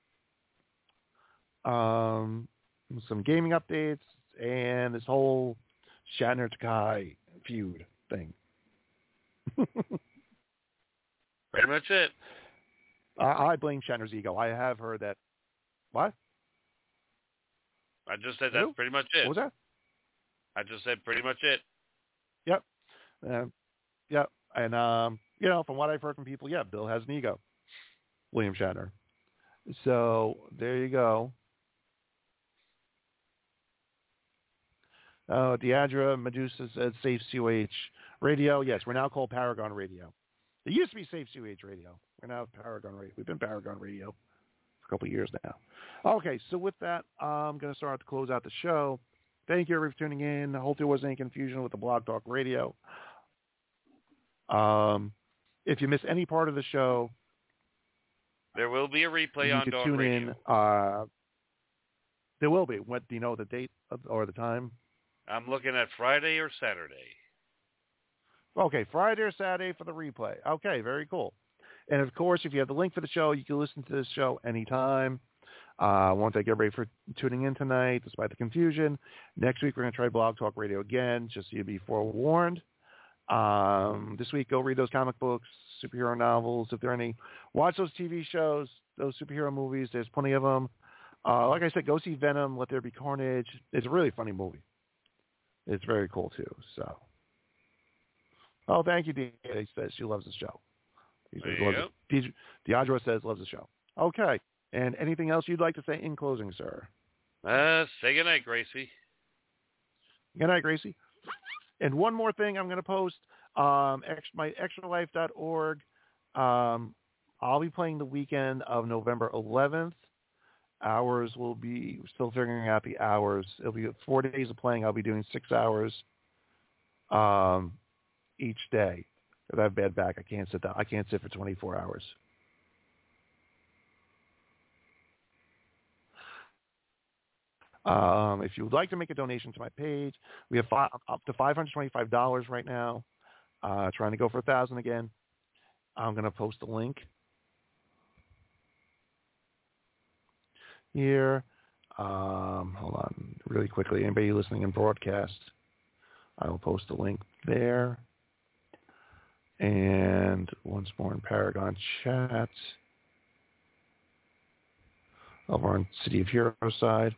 um, some gaming updates, and this whole Shatner-Takai feud thing. Pretty much it. I, I blame Shatner's ego. I have heard that. What? I just said that's Who? pretty much it. What was that? I just said pretty much it. Yep. Uh, yep. And, um, you know, from what I've heard from people, yeah, Bill has an ego. William Shatner. So there you go. Uh, Deidre Medusa said Safe C O H Radio. Yes, we're now called Paragon Radio. It used to be Safe C O H Radio. We're now Paragon Radio. We've been Paragon Radio for a couple of years now. Okay, so with that, I'm going to start to close out the show. Thank you everybody for tuning in. I hope there wasn't any confusion with the Blog Talk Radio. Um, if you miss any part of the show, there will be a replay you on can Dawn tune Radio. in. Uh, there will be. What do you know the date of, or the time? I'm looking at Friday or Saturday. Okay, Friday or Saturday for the replay. Okay, very cool. And of course, if you have the link for the show, you can listen to this show anytime. Uh, I want to thank everybody for tuning in tonight, despite the confusion. Next week, we're going to try Blog Talk Radio again, just so you'll be forewarned. Um, this week, go read those comic books, superhero novels, if there are any. Watch those T V shows, those superhero movies. There's plenty of them. Uh, like I said, go see Venom, Let There Be Carnage. It's a really funny movie. It's very cool, too. So, oh, thank you, Dee. She says she loves the show. Yep. It. Deidre says loves the show. Okay. And anything else you'd like to say in closing, sir? Uh, say goodnight, Gracie. Good night, Gracie. And one more thing I'm going to post, um, ex- my extra life dot org. Um, I'll be playing the weekend of November eleventh. Hours will be, we're still figuring out the hours. It'll be four days of playing. I'll be doing six hours um, each day. If I have bad back, I can't sit down. I can't sit for twenty-four hours. Um, if you would like to make a donation to my page, we have five, up to five hundred twenty-five dollars right now. Uh, trying to go for a thousand again. I'm going to post a link here. Um, hold on really quickly. Anybody listening in broadcast, I will post a link there. And once more in Paragon chat over on City of Heroes side.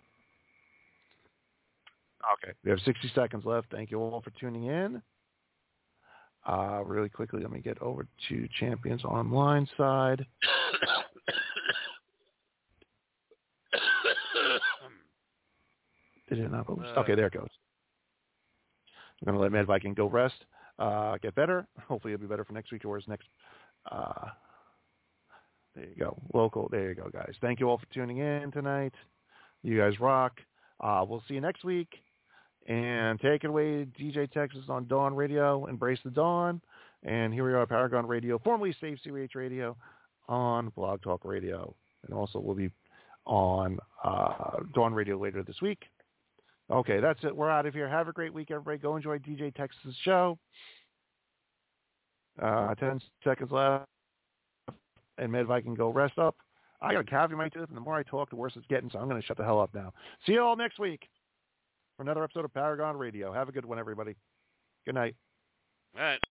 Okay, we have sixty seconds left. Thank you all for tuning in. Uh, really quickly, let me get over to Champions Online side. Did it not post? Uh, Okay, there it goes. I'm going to let Mad Viking go rest, uh, get better. Hopefully it'll be better for next week or his next. Uh, there you go. Local. There you go, guys. Thank you all for tuning in tonight. You guys rock. Uh, we'll see you next week. And take it away, D J Texas on Dawn Radio. Embrace the Dawn. And here we are, Paragon Radio, formerly Safe C O H Radio, on Blog Talk Radio. And also we'll be on uh, Dawn Radio later this week. Okay, that's it. We're out of here. Have a great week, everybody. Go enjoy D J Texas' show. Uh, ten seconds left. And Mad Viking go rest up. I got a cavity in my tooth, and the more I talk, the worse it's getting, so I'm going to shut the hell up now. See you all next week for another episode of Paragon Radio. Have a good one, everybody. Good night. All right.